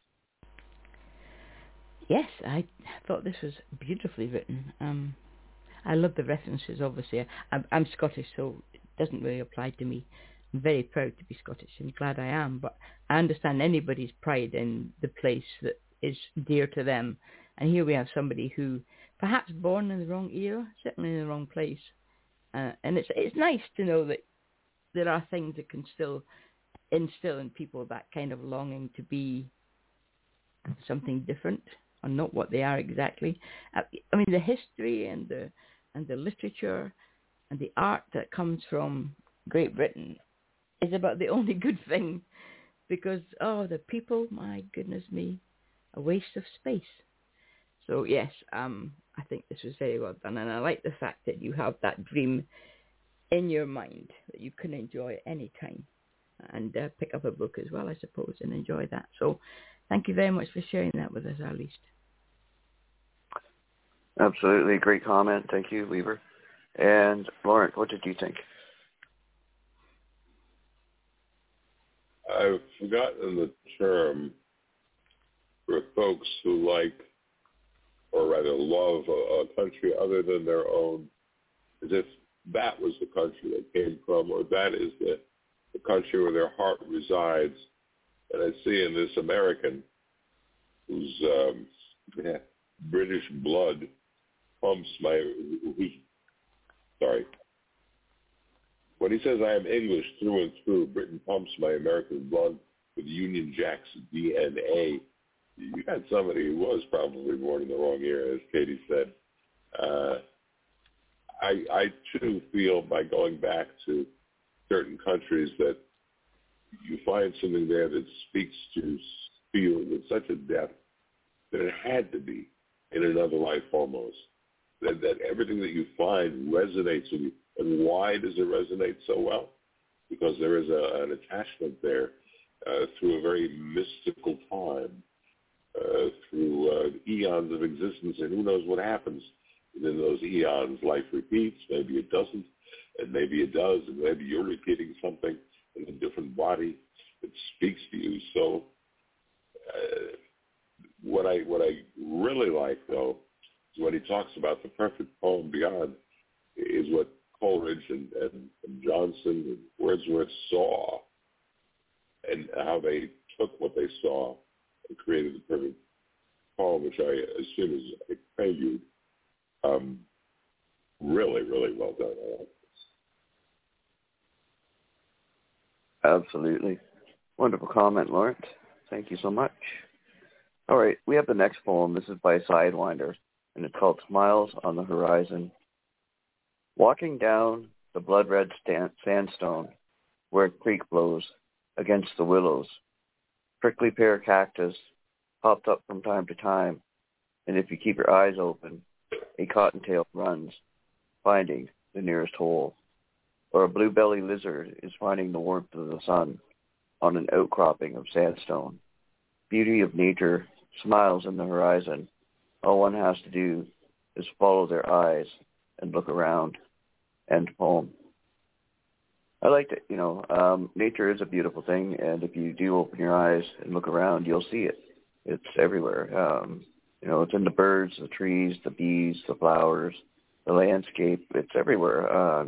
Yes, I thought this was beautifully written. I love the references, obviously. I'm Scottish, so it doesn't really apply to me. I'm very proud to be Scottish and glad I am, but I understand anybody's pride in the place that is dear to them. And here we have somebody who, perhaps born in the wrong era, certainly in the wrong place. And it's nice to know that there are things that can still instill in people that kind of longing to be something different, or not what they are exactly. I mean, the history and the literature and the art that comes from Great Britain is about the only good thing, because, the people, my goodness me, a waste of space. So yes, I think this was very well done, and I like the fact that you have that dream in your mind that you can enjoy any time and pick up a book as well, I suppose, and enjoy that. So thank you very much for sharing that with us, Arliss. Absolutely. Great comment. Thank you, Weaver. And Lawrence, what did you think? I've forgotten the term for folks who like, or rather love, a country other than their own, as if that was the country they came from, or that is the country where their heart resides. And I see in this American whose British blood pumps when he says, I am English through and through, Britain pumps my American blood with Union Jack's DNA. You had somebody who was probably born in the wrong era, as Katie said. I too feel, by going back to certain countries, that you find something there that speaks to feel with such a depth that it had to be in another life almost. That everything that you find resonates with you. And why does it resonate so well? Because there is an attachment there through a very mystical time, through eons of existence, and who knows what happens. And in those eons, life repeats. Maybe it doesn't, and maybe it does, and maybe you're repeating something in a different body that speaks to you. So what I really like, though, is when he talks about the perfect poem beyond, is what Coleridge and Johnson and Wordsworth saw, and how they took what they saw and created the perfect poem, which I assume is a prelude. Really, really well done. I like this. Absolutely. Wonderful comment, Lawrence. Thank you so much. All right, we have the next poem. This is by Sidewinder, and it's called Smiles on the Horizon. Walking down the blood-red sandstone where a creek flows against the willows, prickly pear cactus pops up from time to time, and if you keep your eyes open, a cottontail runs, finding the nearest hole, or a blue-bellied lizard is finding the warmth of the sun on an outcropping of sandstone. Beauty of nature smiles in the horizon. All one has to do is follow their eyes and look around. End poem. I liked it. Nature is a beautiful thing, and if you do open your eyes and look around, you'll see it. It's everywhere. It's in the birds, the trees, the bees, the flowers, the landscape. It's everywhere.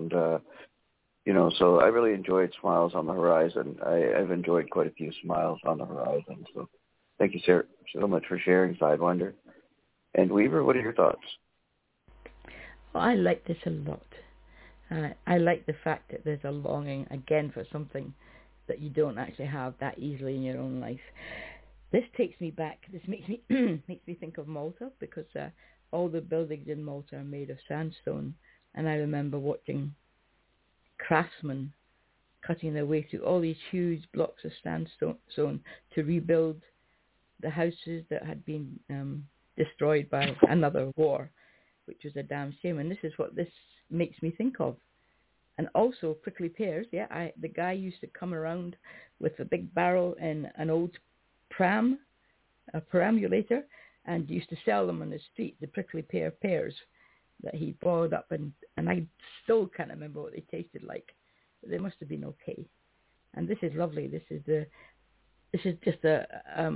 So I really enjoyed Smiles on the Horizon. I've enjoyed quite a few Smiles on the Horizon. So thank you, sir, so much for sharing, Sidewinder. And Weaver, what are your thoughts? Well, I like this a lot. I like the fact that there's a longing, again, for something that you don't actually have that easily in your own life. This takes me back. This makes me makes me think of Malta, because all the buildings in Malta are made of sandstone, and I remember watching craftsmen cutting their way through all these huge blocks of sandstone to rebuild the houses that had been destroyed by another war, which was a damn shame. And this is what this makes me think of. And also prickly pears. Yeah, the guy used to come around with a big barrel in an old pram, a perambulator, and used to sell them on the street, the prickly pears that he boiled up, and I still can't remember what they tasted like. But they must have been okay. And this is lovely. This is just a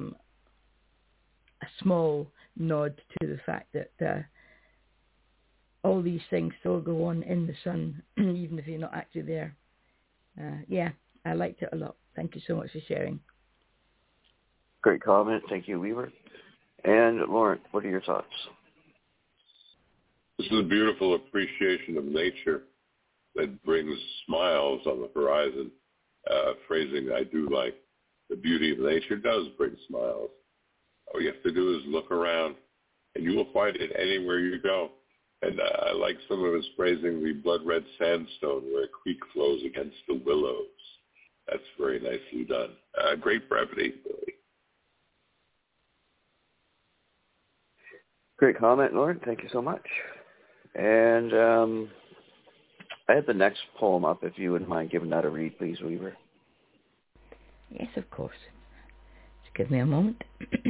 small nod to the fact that all these things still go on in the sun, even if you're not actually there. I liked it a lot. Thank you so much for sharing. Great comment. Thank you, Weaver. And Lawrence, what are your thoughts? This is a beautiful appreciation of nature that brings smiles on the horizon. Phrasing I do like. The beauty of nature does bring smiles. All you have to do is look around, and you will find it anywhere you go. And I like some of his phrasing, the blood-red sandstone where a creek flows against the willows. That's very nicely done. Great brevity, Billy. Great comment, Lawrence. Thank you so much. And I have the next poem up, if you wouldn't mind giving that a read, please, Weaver. Yes, of course. Just give me a moment.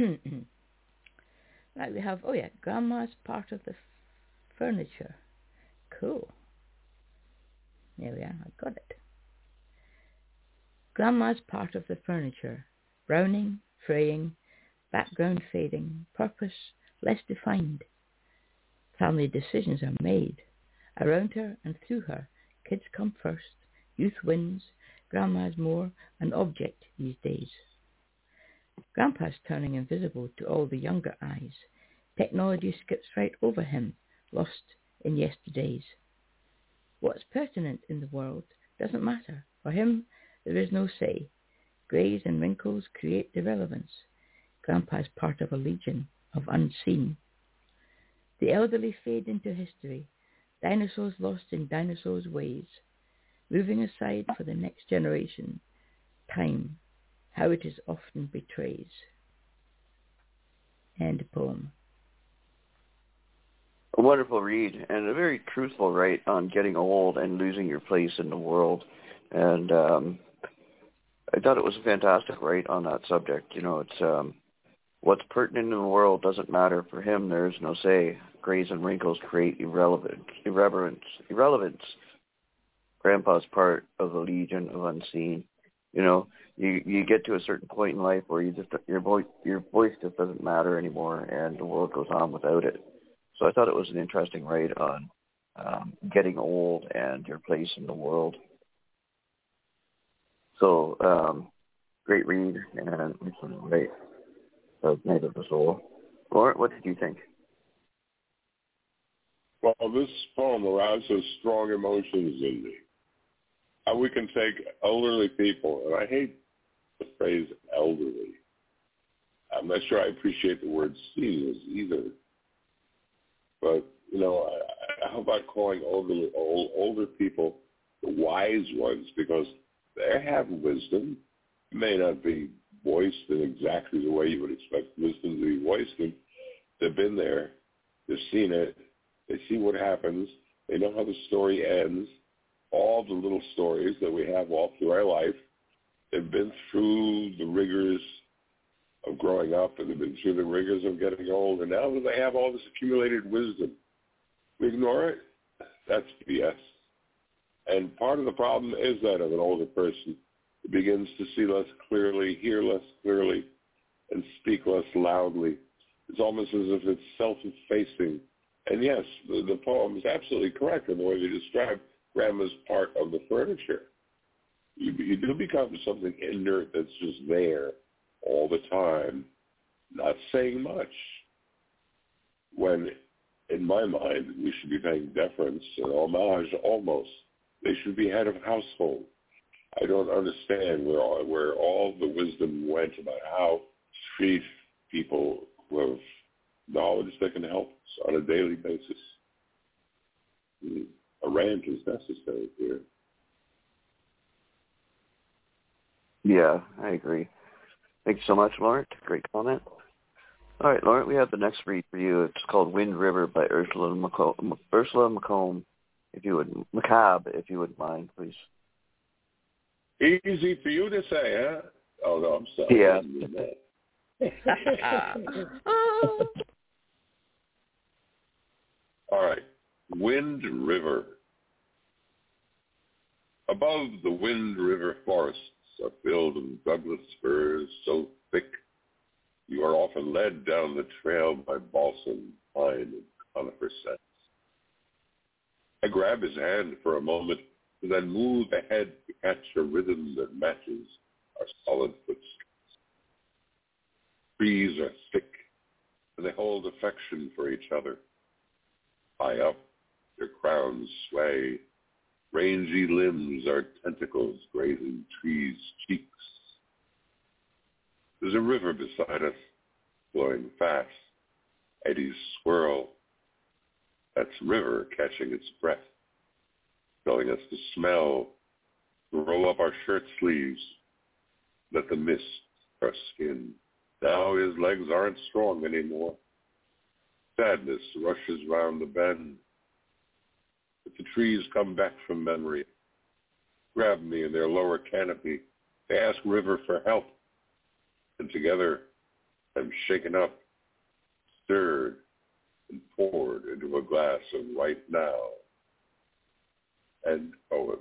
Right, we have, Grandma's part of the furniture. Cool. There we are, I got it. Grandma's part of the furniture. Browning, fraying, background fading, purpose less defined. Family decisions are made. Around her and through her, kids come first. Youth wins. Grandma's more an object these days. Grandpa's turning invisible to all the younger eyes. Technology skips right over him, lost in yesterdays. What's pertinent in the world doesn't matter. For him, there is no say. Greys and wrinkles create irrelevance. Grandpa's part of a legion of unseen. The elderly fade into history. Dinosaurs lost in dinosaurs' ways. Moving aside for the next generation. Time, how it is often betrays. End poem. A wonderful read, and a very truthful write on getting old and losing your place in the world. And I thought it was a fantastic write on that subject. It's what's pertinent in the world doesn't matter. For him, there is no say. Grays and wrinkles create irrelevance. Grandpa's part of the legion of unseen. You get to a certain point in life where your voice just doesn't matter anymore, and the world goes on without it. So I thought it was an interesting write on getting old and your place in the world. So great read and great. Night of the Soul. Lawrence, what did you think? Well, this poem arouses strong emotions in me. How we can take elderly people, and I hate the phrase elderly. I'm not sure I appreciate the word seniors either. But, how about calling older people the wise ones? Because they have wisdom. It may not be voiced in exactly the way you would expect wisdom to be voiced. They've been there. They've seen it. They see what happens. They know how the story ends. All the little stories that we have all through our life. They've been through the rigors of growing up, and they've been through the rigors of getting old. And now that they have all this accumulated wisdom, we ignore it. That's BS. And part of the problem is that of an older person who begins to see less clearly, hear less clearly, and speak less loudly. It's almost as if it's self-effacing. And yes, the poem is absolutely correct in the way they describe grandma's part of the furniture. You do become something inert that's just there all the time, not saying much. When, in my mind, we should be paying deference and homage almost. They should be head of household. I don't understand where all the wisdom went about how to treat people who have knowledge that can help us on a daily basis. A rant is necessary here. Yeah, I agree. Thanks so much, Lawrence. Great comment. All right, Lawrence, we have the next read for you. It's called Wind River by Ursula McComb. If you would mind, please. Easy for you to say, huh? Oh, no, I'm sorry. Yeah. All right. Wind River. Above the Wind River forests are filled with Douglas firs so thick you are often led down the trail by balsam, pine, and conifer scents. I grab his hand for a moment and then move ahead to catch a rhythm that matches our solid footsteps. Trees are thick, and they hold affection for each other. High up, their crowns sway. Rangy limbs are tentacles grazing trees' cheeks. There's a river beside us, flowing fast. Eddies swirl. That's river catching its breath, telling us to smell, to roll up our shirt sleeves, let the mist our skin. Now his legs aren't strong anymore. Sadness rushes round the bend. But the trees come back from memory, grab me in their lower canopy. They ask river for help. And together, I'm shaken up, stirred, and poured into a glass of right now. End poem.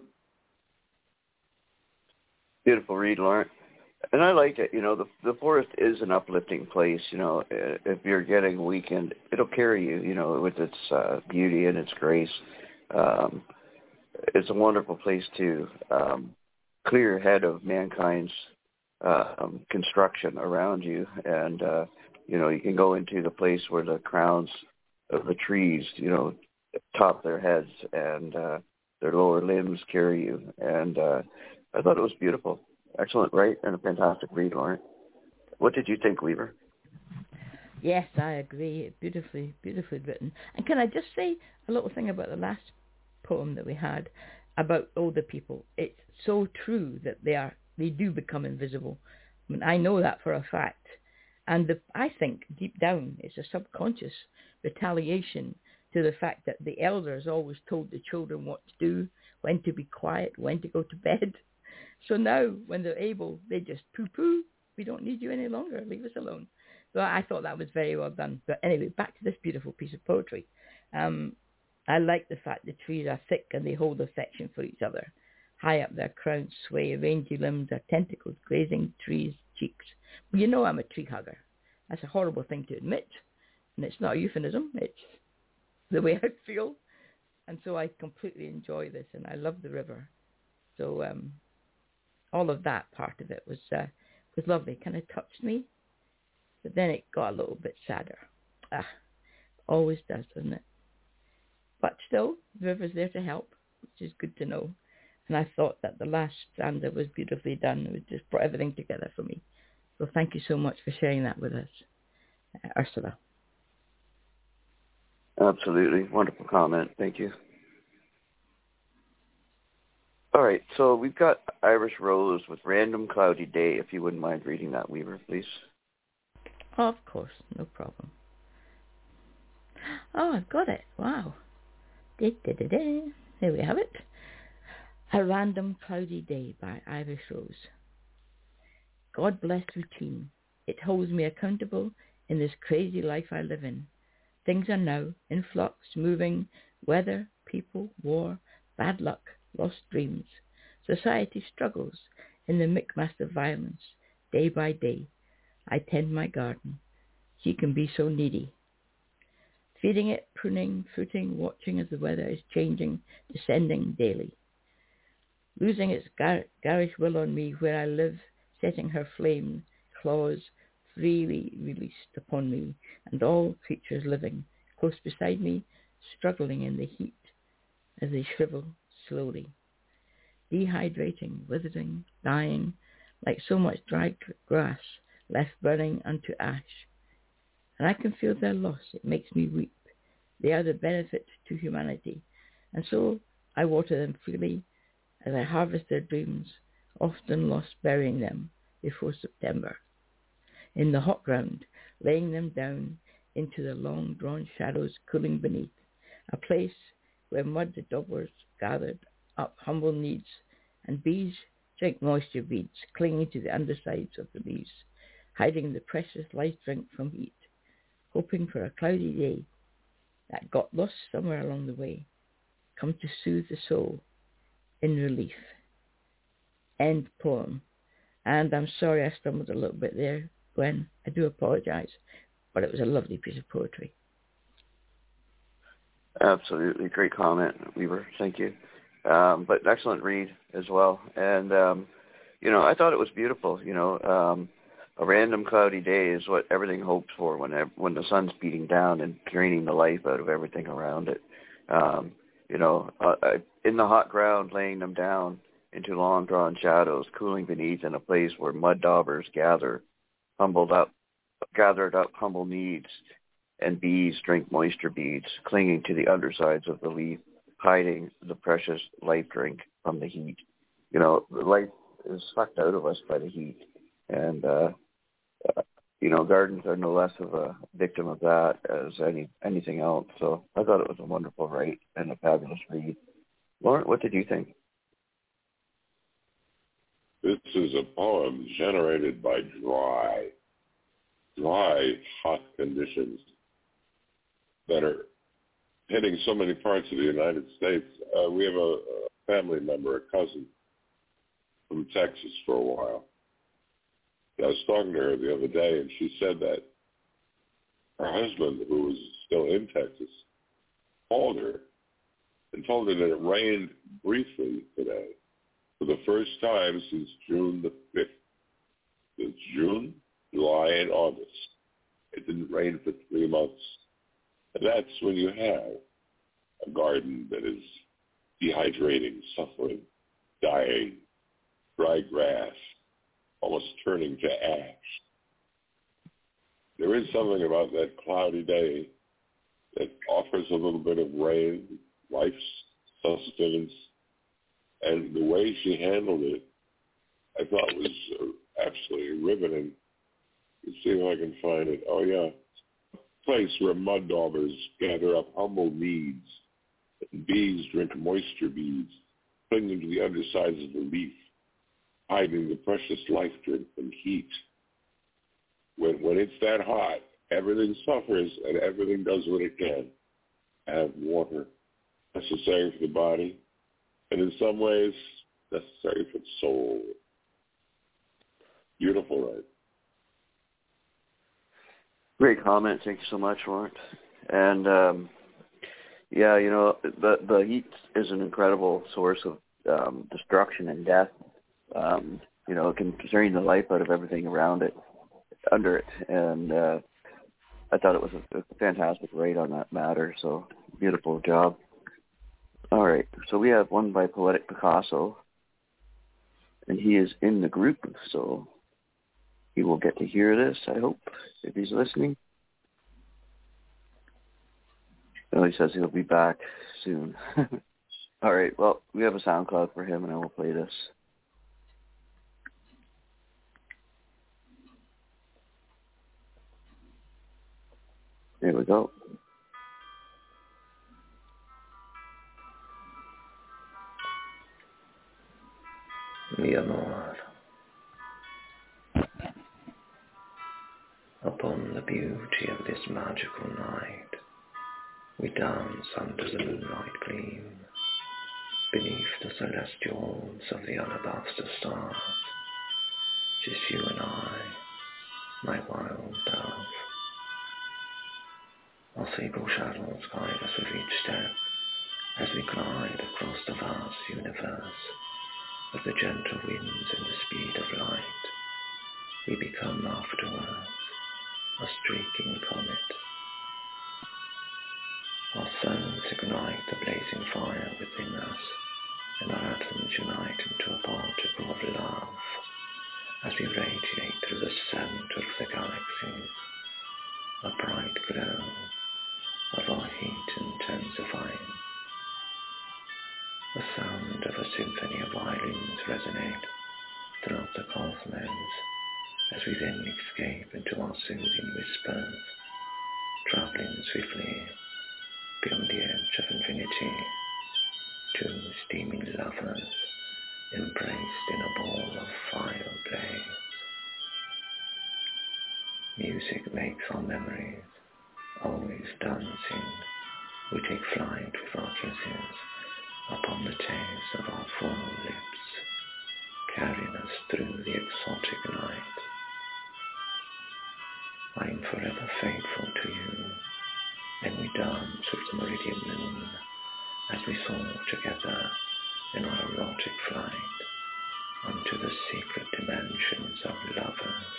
Beautiful read, Lawrence. And I like it. The forest is an uplifting place. If you're getting weakened, it'll carry you, with its beauty and its grace. It's a wonderful place to clear your head of mankind's construction around you. And, you can go into the place where the crowns of the trees, top their heads and their lower limbs carry you. And I thought it was beautiful. Excellent, right? And a fantastic read, Lauren. What did you think, Weaver? Yes, I agree. Beautifully, beautifully written. And can I just say a little thing about the last poem that we had about older people? It's so true that they do become invisible. I mean, I know that for a fact. And I think deep down it's a subconscious retaliation to the fact that the elders always told the children what to do, when to be quiet, when to go to bed. So now, when they're able, they just poo-poo. We don't need you any longer. Leave us alone. So I thought that was very well done. But anyway, back to this beautiful piece of poetry. I like the fact the trees are thick and they hold affection for each other. High up their crowns sway, rangy limbs are tentacles grazing trees' cheeks. Well, you know I'm a tree hugger. That's a horrible thing to admit. And it's not a euphemism. It's the way I feel. And so I completely enjoy this, and I love the river. So all of that part of it was lovely. Kind of touched me. But then it got a little bit sadder. Always does, doesn't it? But still, the river's there to help, which is good to know. And I thought that the last stanza was beautifully done. It just brought everything together for me. So thank you so much for sharing that with us, Ursula. Absolutely. Wonderful comment. Thank you. All right, so we've got Irish Rose with Random Cloudy Day, if you wouldn't mind reading that, Weaver, please. Oh, of course, no problem. Oh, I've got it. Wow. There we have it. A Random Cloudy Day by Irish Rose. God bless routine. It holds me accountable in this crazy life I live in. Things are now in flux, moving, weather, people, war, bad luck, lost dreams. Society struggles in the micmac of violence. Day by day, I tend my garden. She can be so needy. Feeding it, pruning, fruiting, watching as the weather is changing, descending daily. Losing its garish will on me where I live, setting her flame, claws, freely released upon me, and all creatures living, close beside me, struggling in the heat, as they shrivel slowly. Dehydrating, withering, dying, like so much dry grass, left burning unto ash. And I can feel their loss, it makes me weep. They are the benefit to humanity, and so I water them freely as I harvest their dreams, often lost burying them before September. In the hot ground, laying them down into the long-drawn shadows cooling beneath, a place where mud daubers gathered up humble needs, and bees drink moisture beads clinging to the undersides of the leaves, hiding the precious life drink from heat, hoping for a cloudy day that got lost somewhere along the way, come to soothe the soul in relief. End poem. And I'm sorry I stumbled a little bit there, Gwen. I do apologize, but it was a lovely piece of poetry. Absolutely. Great comment, Weaver. Thank you. But excellent read as well. And, I thought it was beautiful. A random cloudy day is what everything hopes for when the sun's beating down and draining the life out of everything around it. In the hot ground, laying them down into long-drawn shadows, cooling beneath in a place where mud daubers gathered up humble needs, and bees drink moisture beads, clinging to the undersides of the leaf, hiding the precious life drink from the heat. Life is sucked out of us by the heat, and gardens are no less of a victim of that as anything else. So I thought it was a wonderful write and a fabulous read. Lauren, what did you think? This is a poem generated by dry, hot conditions that are hitting so many parts of the United States. We have a family member, a cousin, from Texas for a while. I was talking to her the other day, and she said that her husband, who was still in Texas, called her and told her that it rained briefly today for the first time since June the 5th. Since June, July, and August. It didn't rain for 3 months. And that's when you have a garden that is dehydrating, suffering, dying, dry grass, almost turning to ash. There is something about that cloudy day that offers a little bit of rain, life's sustenance, and the way she handled it, I thought was absolutely riveting. Let's see if I can find it. Oh, yeah. A place where mud daubers gather up humble needs, and bees drink moisture beads, clinging to the undersides of the leaf, hiding the precious life drink from heat. When it's that hot, everything suffers and everything does what it can. Have water, necessary for the body, and in some ways, necessary for the soul. Beautiful, right? Great comment. Thank you so much, Laurent. And yeah, you know, the heat is an incredible source of destruction and death. You know, it can drain the life out of everything around it, under it. And I thought it was a fantastic write on that matter. So beautiful job. All right. So we have one by Poetic Picasso, and he is in the group. So he will get to hear this, I hope, if he's listening. Well, he says he'll be back soon. All right, well, we have a SoundCloud for him, and I will play this. Here we go. Mi amor, upon the beauty of this magical night, we dance under the moonlight gleam, beneath the celestials of the alabaster stars, just you and I, my wild dove. Our sable shadows guide us with each step, as we glide across the vast universe, of the gentle winds and the speed of light. We become afterwards a streaking comet. Our souls ignite the blazing fire within us, and our atoms unite into a particle of love, as we radiate through the center of the galaxies, a bright glow of our heat intensifying. The sound of a symphony of violins resonate throughout the cosmos, as we then escape into our soothing whispers, traveling swiftly beyond the edge of infinity, two steaming lovers embraced in a ball of fire blaze. Music makes our memories, always dancing. We take flight with our kisses upon the taste of our full lips, carrying us through the exotic night. I am forever faithful to you, and we dance with the meridian moon as we soar together in our erotic flight unto the secret dimensions of lovers.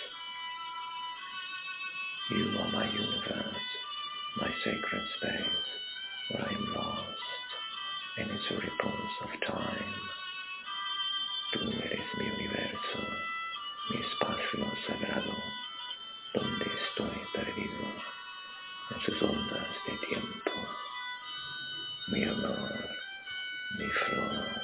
You are my universe, my sacred space, where I am lost in its ripples of time. Tú eres mi universo, mi espacio sagrado, donde estoy perdido en sus ondas de tiempo. Mi amor, mi flor.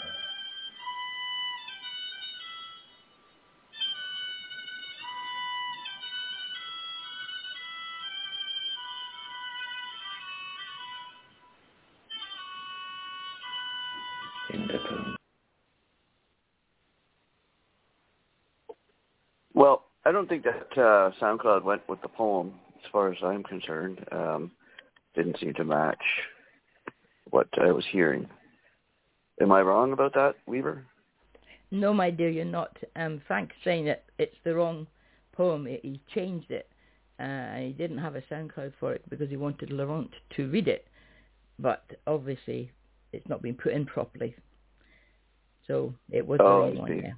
Well, I don't think that SoundCloud went with the poem, as far as I'm concerned. Didn't seem to match what I was hearing. Am I wrong about that, Weaver? No, my dear, you're not. Frank's saying that it's the wrong poem. He changed it. He didn't have a SoundCloud for it because he wanted Laurent to read it. But obviously, it's not been put in properly. So it was the wrong one, yeah.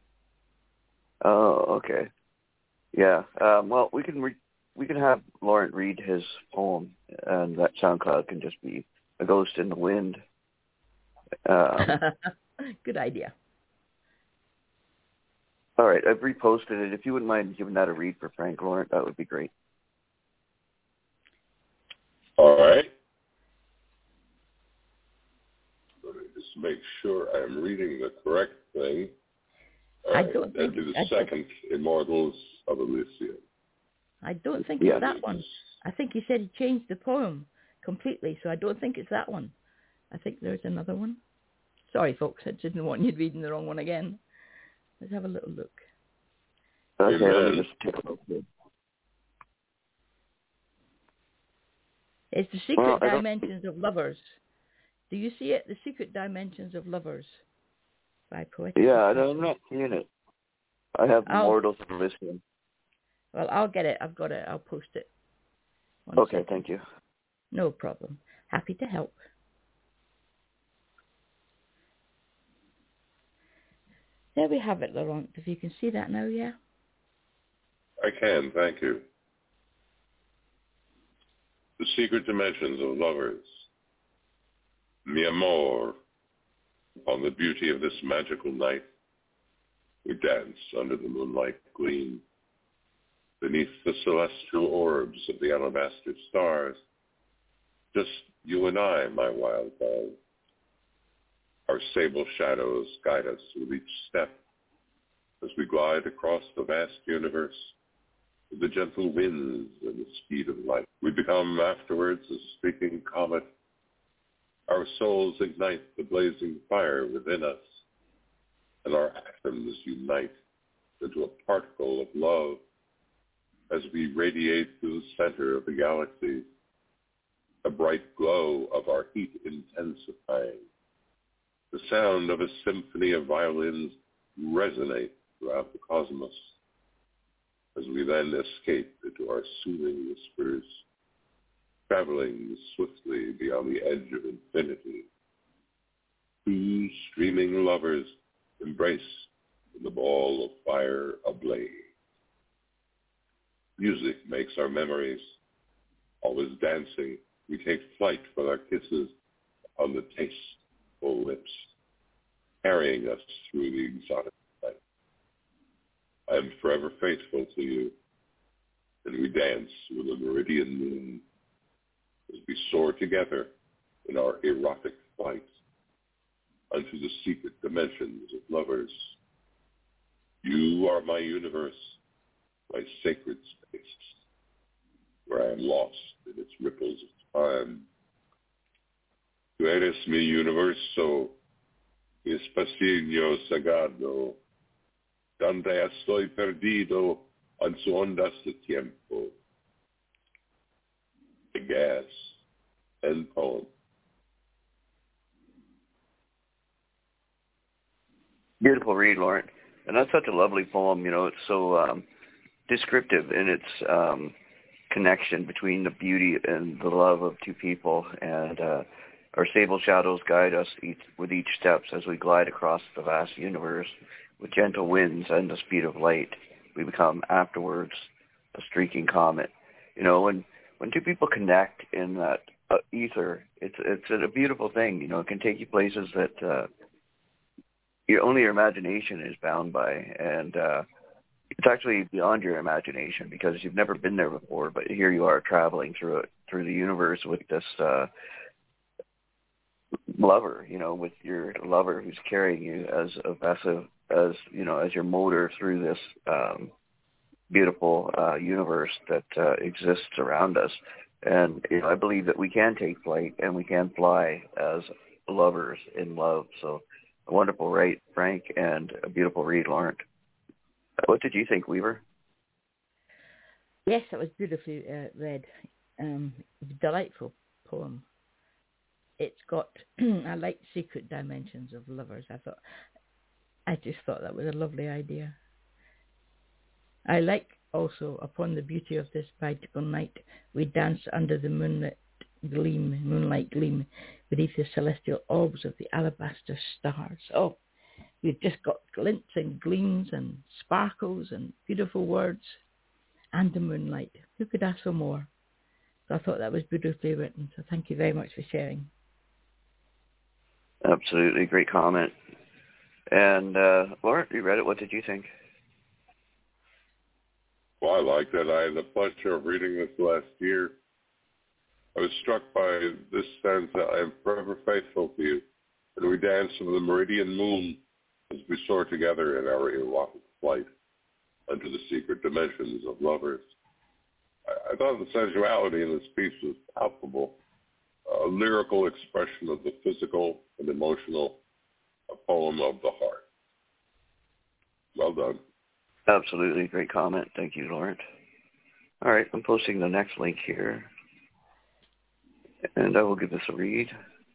Oh, okay. Yeah. Well, we can have Laurent read his poem, and that SoundCloud can just be a ghost in the wind. Good idea. All right, I've reposted it. If you wouldn't mind giving that a read for Frank, Laurent, that would be great. All right. Let me just make sure I'm reading the correct thing. I don't think that'd be the second Immortals of Elysium. I don't think it's that one. I think he said he changed the poem completely, so I don't think it's that one. I think there's another one. Sorry, folks, I didn't want you reading the wrong one again. Let's have a little look. Okay, let Amen. me just take a look. It's The Secret Dimensions of Lovers. Do you see it? The Secret Dimensions of Lovers by Poetic. Yeah, I'm not seeing it. I have Mortals of Elysium. Well, I'll get it. I've got it. I'll post it. Okay, thank you. No problem. Happy to help. There we have it, Laurent. If you can see that now, yeah? I can, thank you. The Secret Dimensions of Lovers. Mi amor. On the beauty of this magical night, we dance under the moonlight gleam. Beneath the celestial orbs of the alabaster stars, just you and I, my wild dove. Our sable shadows guide us with each step as we glide across the vast universe with the gentle winds and the speed of light. We become afterwards a streaking comet. Our souls ignite the blazing fire within us, and our atoms unite into a particle of love as we radiate through the center of the galaxy, a bright glow of our heat intensifying. The sound of a symphony of violins resonate throughout the cosmos as we then escape into our soothing whispers, traveling swiftly beyond the edge of infinity. Two streaming lovers embrace in the ball of fire ablaze. Music makes our memories. Always dancing, we take flight with our kisses on the tasteful lips, carrying us through the exotic night. I am forever faithful to you, and we dance with the meridian moon as we soar together in our erotic flight unto the secret dimensions of lovers. You are my universe, my sacred space, where I am lost in its ripples of time. Tu eres mi universo, mi espacio sagrado, donde estoy perdido en su ondas de tiempo. The gas and poem. Beautiful read, Laurent. And that's such a lovely poem. You know, it's so descriptive in its connection between the beauty and the love of two people. And our sable shadows guide us with each steps as we glide across the vast universe with gentle winds and the speed of light. We become afterwards a streaking comet. You know, when two people connect in that ether, it's a beautiful thing. You know, it can take you places that only your imagination is bound by, and it's actually beyond your imagination because you've never been there before. But here you are traveling through the universe with this lover. You know, with your lover who's carrying you as a vessel, as you know, as your motor through this beautiful universe that exists around us. And you know, I believe that we can take flight and we can fly as lovers in love. So a wonderful write, Frank, and a beautiful read, Laurent. What did you think, Weaver? Yes, that was beautifully read. Delightful poem. It's got, I like secret dimensions of lovers. I just thought that was a lovely idea. I like also, upon the beauty of this magical night, we dance under the moonlight gleam, beneath the celestial orbs of the alabaster stars. Oh, we've just got glints and gleams and sparkles and beautiful words and the moonlight. Who could ask for more? So I thought that was beautifully written. So thank you very much for sharing. Absolutely, great comment. And Laurent, you read it. What did you think? Well, I liked it. I had the pleasure of reading this last year. I was struck by this stanza, I am forever faithful to you, and we dance with the meridian moon as we soar together in our erotic flight unto the secret dimensions of lovers. I thought the sensuality in this piece was palpable, a lyrical expression of the physical and emotional, a poem of the heart. Well done. Absolutely. Great comment. Thank you, Laurent. All right. I'm posting the next link here. And I will give this a read.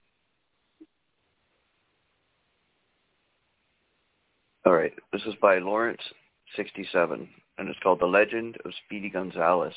All right. This is by Lawrence67, and it's called The Legend of Speedy Gonzales.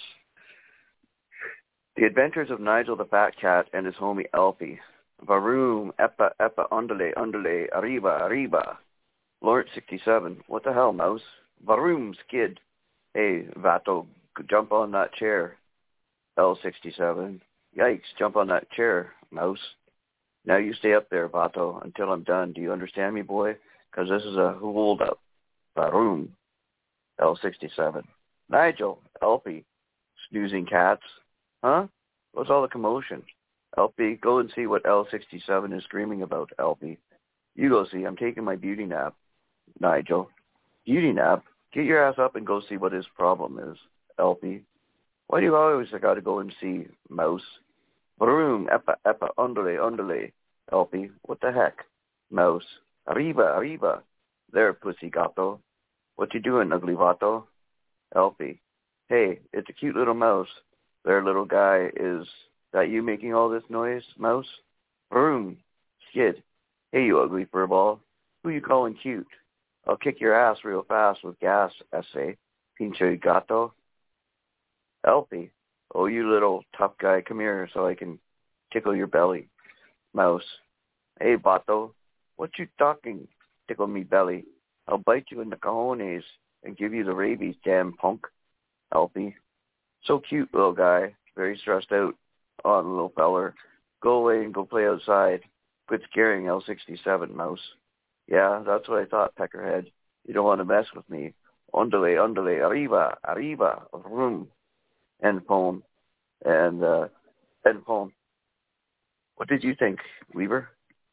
The Adventures of Nigel the Fat Cat and his homie Elfie. Varoom, epa, epa, underlay, underlay, arriba, arriba. Lawrence67, what the hell, mouse? Varoom, skid. Hey, Vato, jump on that chair. L67, yikes, jump on that chair, mouse. Now you stay up there, Vato, until I'm done. Do you understand me, boy? Because this is a hold-up. Varoom. L67, Nigel, Elfie, snoozing cats. Huh? What's all the commotion? Elfie, go and see what L67 is screaming about, Elfie. You go see. I'm taking my beauty nap. Nigel. Beauty nap? Get your ass up and go see what his problem is, Elfie. Why do you always got to go and see, mouse? Vroom, epa, epa, underlay, underlay. Elfie, what the heck? Mouse. Arriba, arriba. There, pussy gato. What you doing, ugly vato? Elfie. Hey, it's a cute little mouse. There, little guy, is that you making all this noise, mouse? Vroom. Skid. Hey, you ugly furball. Who you calling cute? I'll kick your ass real fast with gas, essay. Pinche gato. Elfie. Oh, you little tough guy, come here so I can tickle your belly. Mouse. Hey, vato. What you talking? Tickle me belly. I'll bite you in the cojones and give you the rabies, damn punk. Elfie. So cute, little guy. Very stressed out. Oh, little feller. Go away and go play outside. Quit scaring L67, mouse. Yeah, that's what I thought, Peckerhead. You don't want to mess with me. Underlay, underlay, arriba, arriba, vroom. End poem. And, end poem. What did you think, Weaver?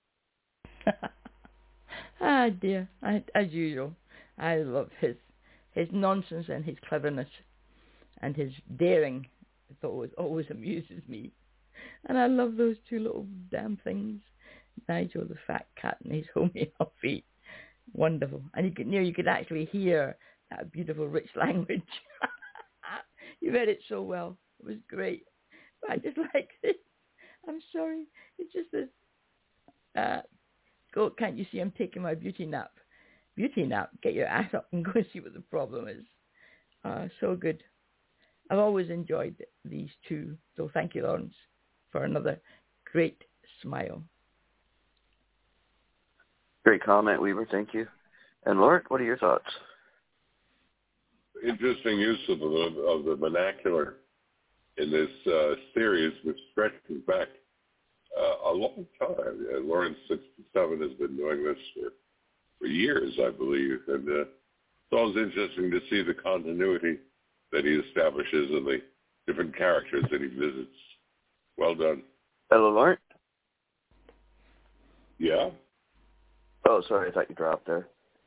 Ah, dear. As usual, I love his nonsense and his cleverness and his daring. It always amuses me. And I love those two little damn things. Nigel the Fat Cat and his homie Elfie. Wonderful. And you could actually hear that beautiful rich language. You read it so well. It was great. But I just like it. I'm sorry. It's just this. Go, can't you see I'm taking my beauty nap? Beauty nap. Get your ass up and go and see what the problem is. So good. I've always enjoyed these two. So thank you, Lawrence, for another great smile. Great comment, Weaver. Thank you. And Lord, what are your thoughts? Interesting use of the vernacular in this series, which stretches back a long time. Lawrence 67 has been doing this for years, I believe, and it's always interesting to see the continuity that he establishes in the different characters that he visits. Well done. Hello, Lawrence? Yeah? Oh, sorry, I thought you dropped there.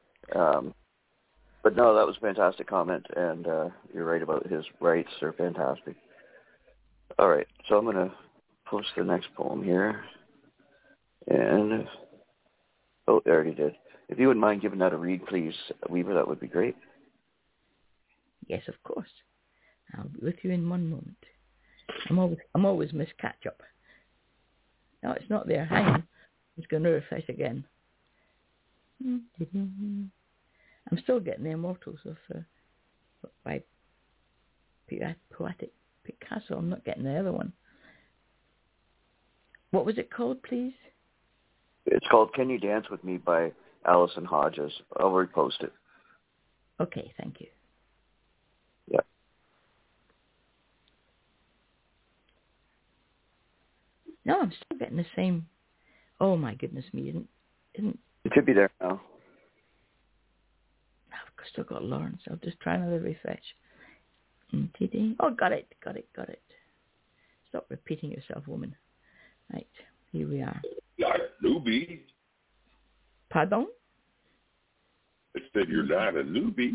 But no, that was a fantastic comment, and you're right about his rights are fantastic. All right, so I'm going to post the next poem here. And, oh, I already did. If you wouldn't mind giving that a read, please, Weaver, that would be great. Yes, of course. I'll be with you in one moment. I'm always Miss Catch-up. No, it's not there. Hang on. I'm just going to refresh again. I'm still getting the Immortals by Poetic Picasso. I'm not getting the other one. What was it called, please? It's called Can You Dance With Me by Allison Hodges. I'll repost it. Okay, thank you. Yeah. No, I'm still getting the same. Oh my goodness me! Isn't it should be there now. I've still got Lawrence. I'll just try another refresh. Oh, got it. Stop repeating yourself, woman. Right, here we are. Not a newbie. Pardon? I said you're not a newbie.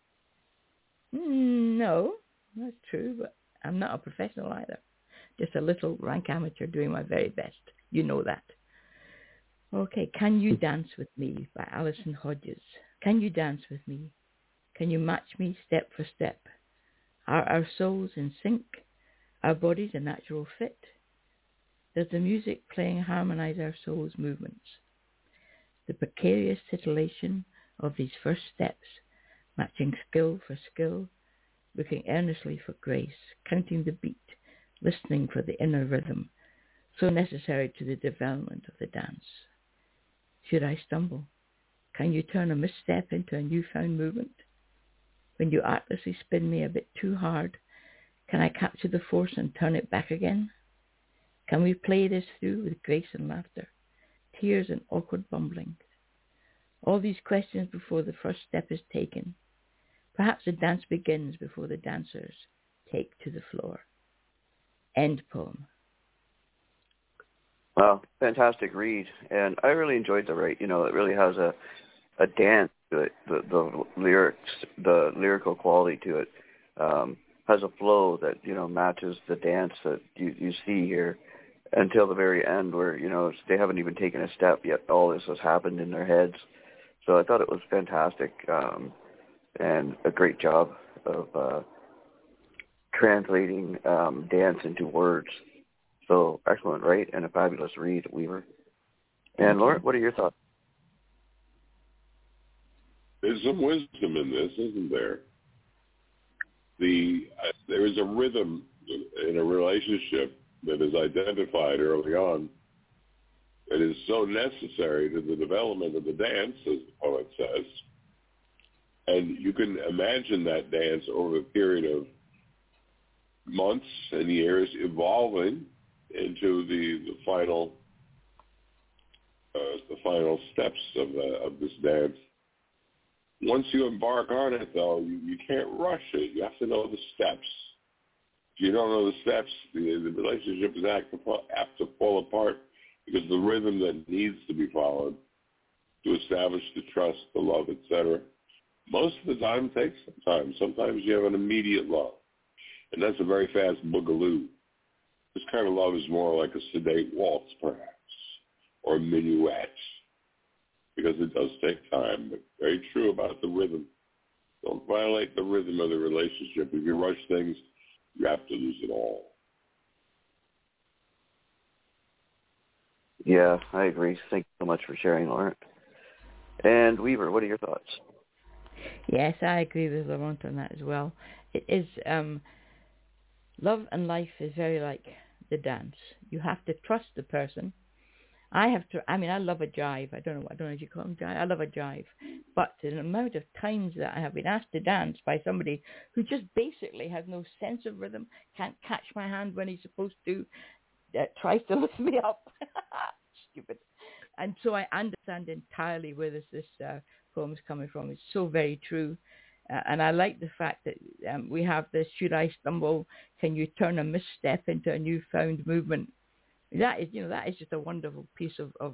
No, that's true, but I'm not a professional either. Just a little rank amateur doing my very best. You know that. Okay, Can You Dance With Me by Allison Hodges. Can you dance with me? Can you match me step for step? Are our souls in sync? Our bodies a natural fit? Does the music playing harmonize our souls' movements? The precarious titillation of these first steps, matching skill for skill, looking earnestly for grace, counting the beat, listening for the inner rhythm, so necessary to the development of the dance. Should I stumble? Can you turn a misstep into a newfound movement? When you artlessly spin me a bit too hard, can I capture the force and turn it back again? Can we play this through with grace and laughter, tears and awkward bumbling? All these questions before the first step is taken. Perhaps the dance begins before the dancers take to the floor. End poem. Wow, fantastic read. And I really enjoyed the write. It really has a dance to it. The lyrics, the lyrical quality to it has a flow that, matches the dance that you see here until the very end where, they haven't even taken a step yet. All this has happened in their heads. So I thought it was fantastic and a great job of translating dance into words. So excellent, right? And a fabulous read, Weaver. And Lauren, what are your thoughts? There's some wisdom in this, isn't there? There is a rhythm in a relationship that is identified early on that is so necessary to the development of the dance, as the poet says. And you can imagine that dance over a period of months and years evolving into the final steps of this dance. Once you embark on it, though, you can't rush it. You have to know the steps. If you don't know the steps, the relationship is apt to fall apart because the rhythm that needs to be followed to establish the trust, the love, etc., most of the time takes some time. Sometimes you have an immediate love, and that's a very fast boogaloo. This kind of love is more like a sedate waltz, perhaps, or a minuet, because it does take time, but very true about the rhythm. Don't violate the rhythm of the relationship. If you rush things, you have to lose it all. Yeah, I agree. Thank you so much for sharing, Laurent. And Weaver, what are your thoughts? Yes, I agree with Laurent on that as well. It is, love and life is very like the dance. You have to trust the person. I love a jive. I don't know if you call them jive. I love a jive. But the amount of times that I have been asked to dance by somebody who just basically has no sense of rhythm, can't catch my hand when he's supposed to, tries to lift me up. Stupid. And so I understand entirely where this poem is coming from. It's so very true. And I like the fact that we have this, should I stumble, can you turn a misstep into a newfound movement? That is just a wonderful piece of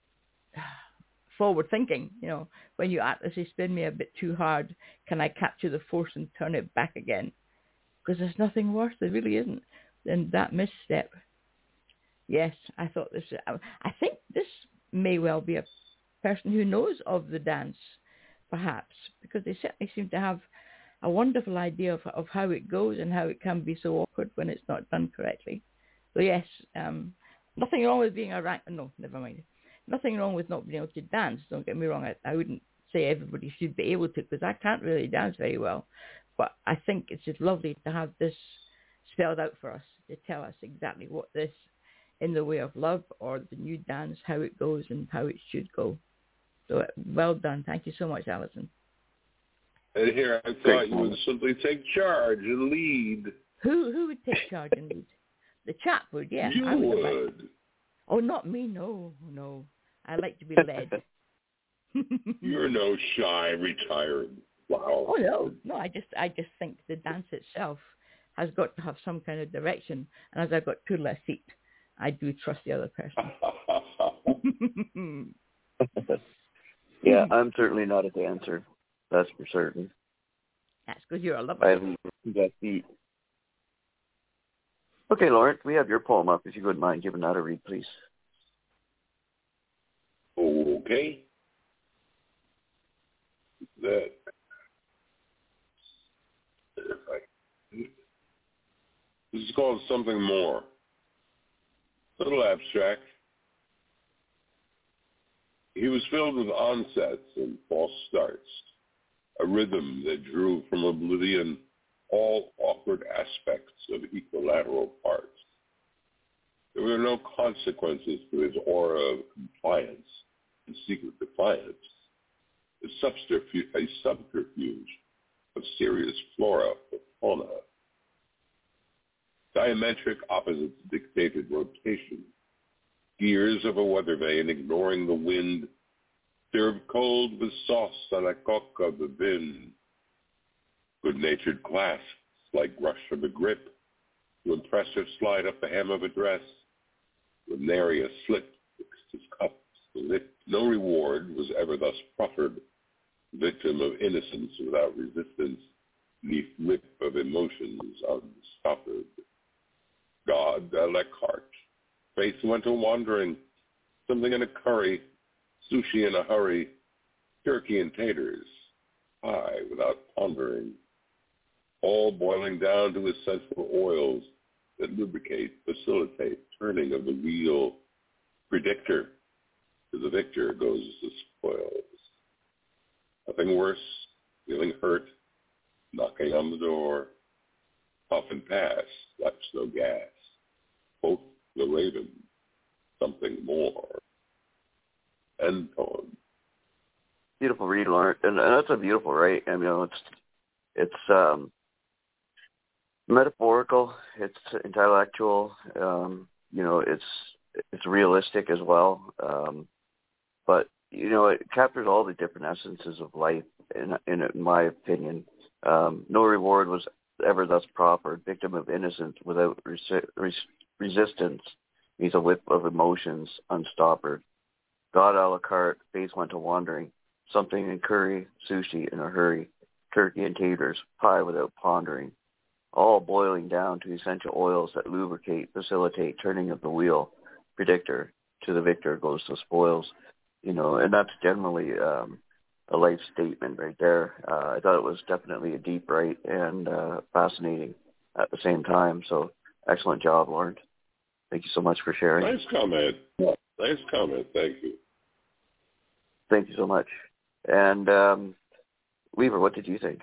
forward thinking. When you artlessly spin me a bit too hard, can I capture the force and turn it back again? Because there's nothing worse, there really isn't, than that misstep. Yes, I thought this. I think this may well be a person who knows of the dance, perhaps, because they certainly seem to have a wonderful idea of how it goes and how it can be so awkward when it's not done correctly. So yes, nothing wrong with being never mind. Nothing wrong with not being able to dance. Don't get me wrong. I wouldn't say everybody should be able to, because I can't really dance very well. But I think it's just lovely to have this spelled out for us, to tell us exactly what this, in the way of love or the new dance, how it goes and how it should go. So well done. Thank you so much, Alison. And here I thought you would simply take charge and lead. Who would take charge and lead? The chap would, yeah. You would. Oh, not me, no. I like to be led. You're no shy, retired flower. Oh, no. I just think the dance itself has got to have some kind of direction. And as I've got two less feet, I do trust the other person. Yeah, I'm certainly not a dancer. That's for certain. That's because you're a lover. I haven't got feet. Okay, Laurent, we have your poem up. If you wouldn't mind giving that a read, please. Okay. that this is called Something More. A little abstract. He was filled with onsets and false starts, a rhythm that drew from oblivion all awkward aspects of equilateral parts. There were no consequences to his aura of compliance and secret defiance, a subterfuge of serious flora or fauna. Diametric opposites dictated rotation. Gears of a weather vane ignoring the wind, served cold with sauce a la coque of the bin. Good-natured clasps like rush of a grip to impress or slide up the hem of a dress. With nary a slip fixed his cups to lip. No reward was ever thus proffered, victim of innocence without resistance, neath whip of emotions unstoppered. God a la carte. Faith went a-wandering, something in a curry, sushi in a hurry, turkey and taters, pie without pondering, all boiling down to essential oils that lubricate, facilitate turning of the wheel. Predictor, to the victor goes the spoils. Nothing worse, feeling hurt, knocking on the door, puff and pass, left no gas. Both the raven, something more. End poem. Beautiful read, Lawrence, and that's a beautiful write. I mean, it's metaphorical, it's intellectual, it's realistic as well. But it captures all the different essences of life. In my opinion, no reward was ever thus proffered. Victim of innocence without resistance, he's a whip of emotions unstoppered. God a la carte, face went a wandering. Something in curry, sushi in a hurry, turkey and taters, pie without pondering. All boiling down to essential oils that lubricate, facilitate turning of the wheel. Predictor, to the victor goes the spoils. And that's generally a life statement right there. I thought it was definitely a deep write and fascinating at the same time. So excellent job, Lawrence. Thank you so much for sharing. Nice comment. Nice comment. Thank you. Thank you so much. And Weaver, what did you think?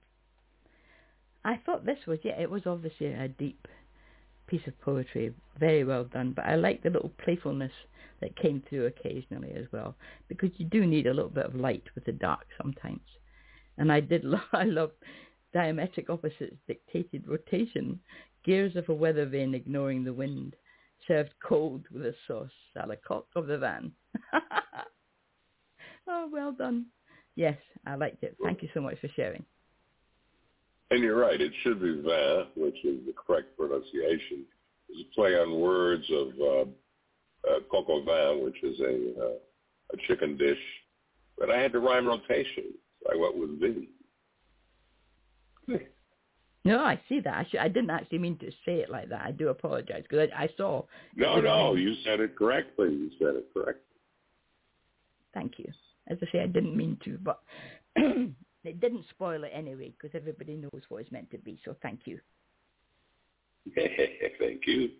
I thought this was, it was obviously a deep piece of poetry, very well done, but I like the little playfulness that came through occasionally as well, because you do need a little bit of light with the dark sometimes. And I love diametric opposites dictated rotation, gears of a weather vane ignoring the wind, served cold with a sauce a la coque of the van. Oh, well done. Yes, I liked it. Thank you so much for sharing. And you're right, it should be vin, which is the correct pronunciation. It's a play on words of coq au vin, which is a chicken dish. But I had to rhyme rotation, so I went with vin. No, I see that. I didn't actually mean to say it like that. I do apologize, because I saw... No, you said it correctly. Thank you. As I say, I didn't mean to, but... It didn't spoil it anyway, because everybody knows what it's meant to be, so thank you. Thank you.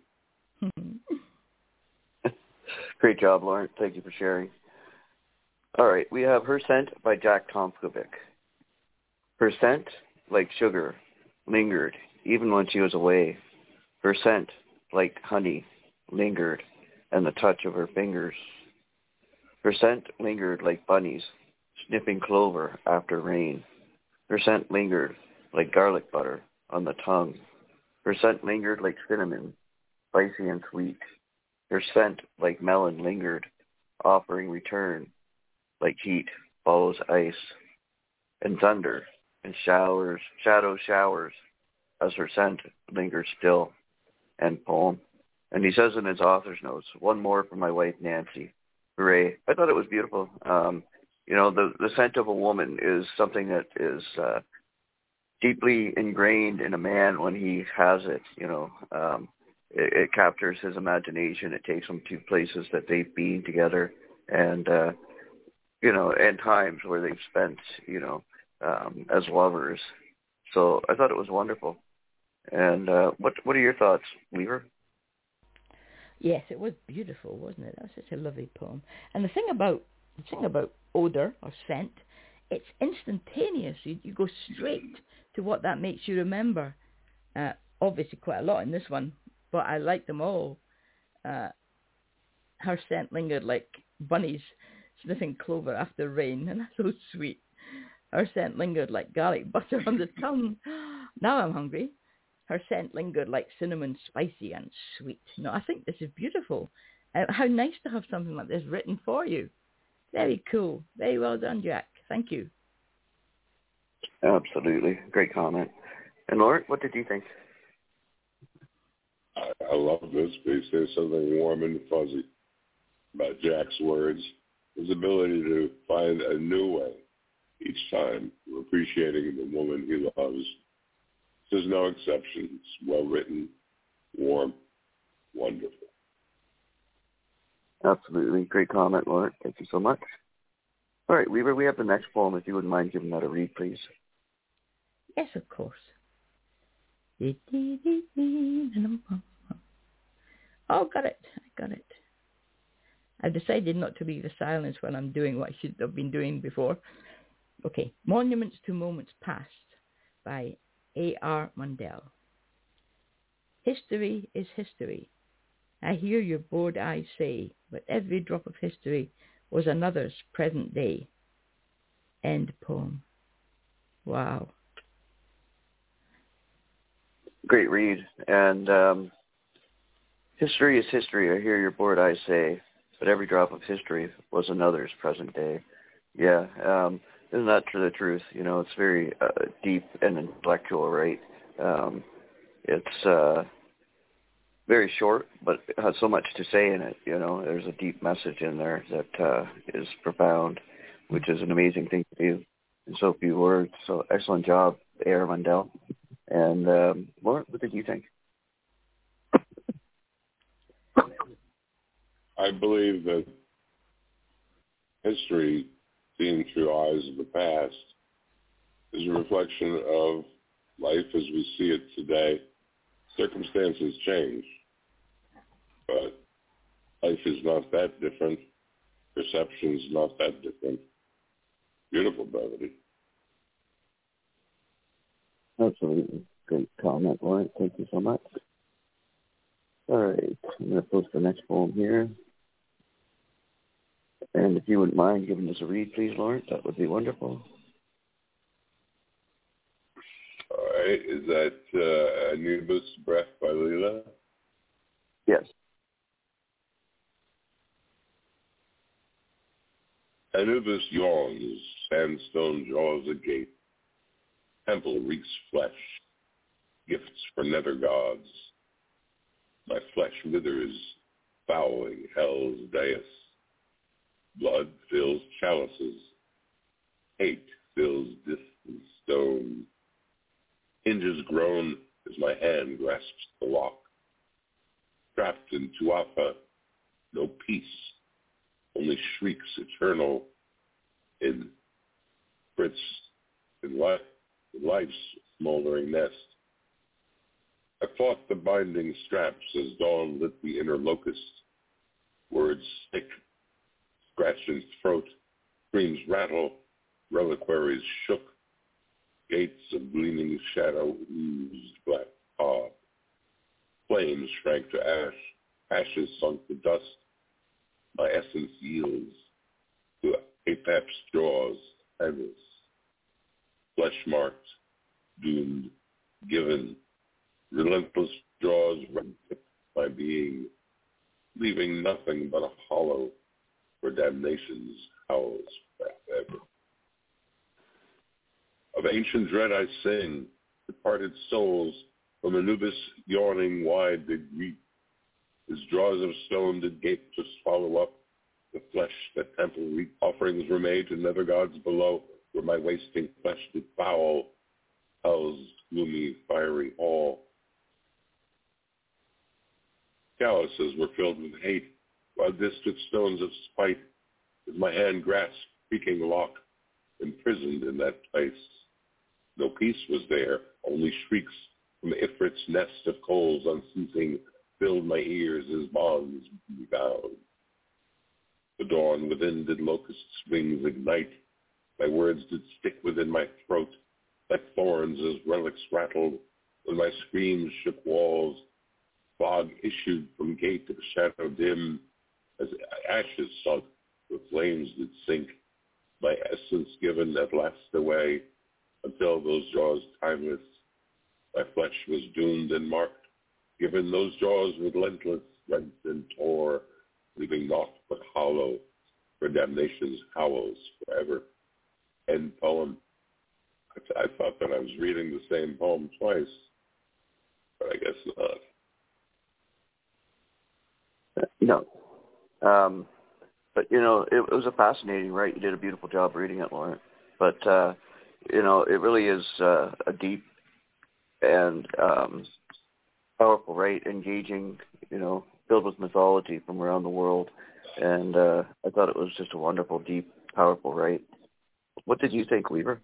Great job, Lawrence. Thank you for sharing. All right, we have Her Scent by Jack Tomkovic. Her scent, like sugar, lingered even when she was away. Her scent, like honey, lingered, and the touch of her fingers. Her scent lingered like bunnies, sniffing clover after rain. Her scent lingered like garlic butter on the tongue. Her scent lingered like cinnamon, spicy and sweet. Her scent like melon lingered, offering return, like heat follows ice, and thunder and showers, shadow showers, as her scent lingers still. End poem. And he says in his author's notes, one more for my wife Nancy. Hooray. I thought it was beautiful. The scent of a woman is something that is deeply ingrained in a man when he has it. It captures his imagination. It takes him to places that they've been together. And and times where they've spent, as lovers. So I thought it was wonderful. And what are your thoughts, Weaver? Yes, it was beautiful, wasn't it? That was such a lovely poem. And the thing about odor or scent, it's instantaneous. You go straight to what that makes you remember. Obviously quite a lot in this one, but I like them all. Her scent lingered like bunnies sniffing clover after rain, and that's so sweet. Her scent lingered like garlic butter on the tongue. Now I'm hungry. Her scent lingered like cinnamon, spicy and sweet. I think this is beautiful. How nice to have something like this written for you. Very cool. Very well done, Jack. Thank you. Absolutely. Great comment. And Lauren, what did you think? I love this piece. There's something warm and fuzzy about Jack's words. His ability to find a new way each time of appreciating the woman he loves. There's no exceptions. Well written, warm, wonderful. Absolutely. Great comment, Lauren. Thank you so much. All right, Weaver, we have the next poem. If you wouldn't mind giving that a read, please. Yes, of course. Oh, got it. I got it. I've decided not to leave the silence when I'm doing what I should have been doing before. Okay. Monuments to Moments Past by A.R. Mundell. History is history. I hear your bored eyes say, but every drop of history was another's present day. End poem. Wow. Great read. And history is history. I hear your bored eyes say, but every drop of history was another's present day. Yeah. Isn't that the truth? It's very deep and intellectual, right? It's very short, but it has so much to say in it. There's a deep message in there that is profound, which is an amazing thing to do in so few words. So excellent job, A.R. Mundell. And Lauren, what did you think? I believe that history, seen through eyes of the past, is a reflection of life as we see it today. Circumstances change, but life is not that different. Perception's not that different. Beautiful brevity. Absolutely. Great comment, Lauren. Thank you so much. All right. I'm going to post the next poem here. And if you wouldn't mind giving us a read, please, Lauren, that would be wonderful. All right. Is that Anubis' Breath by Leela? Yes. Anubis yawns, sandstone jaws agape. Temple reeks flesh, gifts for nether gods. My flesh withers, fouling hell's dais. Blood fills chalices, hate fills distant stone. Hinges groan as my hand grasps the lock. Trapped in Tuatha, no peace, only shrieks eternal in Fritz, in life's smoldering nest. I fought the binding straps as dawn lit the inner locust. Words stick, scratch in throat, screams rattle, reliquaries shook. Gates of gleaming shadow oozed black fog. Flames shrank to ash, ashes sunk to dust. My essence yields to Apap's jaws, endless. Flesh-marked, doomed, given, relentless jaws rip my being, leaving nothing but a hollow where damnation's howls forever. Of ancient dread I sing, departed souls, from Anubis yawning wide did greet. His jaws of stone did gape to swallow up the flesh that temple reek. Offerings were made to nether gods below, where my wasting flesh did foul hell's gloomy fiery hall. Chalices were filled with hate, while distant stones of spite, as my hand grasped creaking lock, imprisoned in that place. No peace was there, only shrieks from Ifrit's nest of coals unceasing filled my ears as bonds me bound. The dawn within did locust wings ignite. My words did stick within my throat, like thorns as relics rattled, when my screams shook walls. Fog issued from gate of shadow dim, as ashes sunk, the flames did sink, my essence given at last away, until those jaws timeless, my flesh was doomed and marked, given those jaws relentless, rent and tore, leaving naught but hollow, for damnation's howls forever. End poem. I thought that I was reading the same poem twice, but I guess not. No. But, it was a fascinating write. You did a beautiful job reading it, Lauren. But, it really is a deep and powerful write, engaging, filled with mythology from around the world. And I thought it was just a wonderful, deep, powerful write. What did you think, Weaver?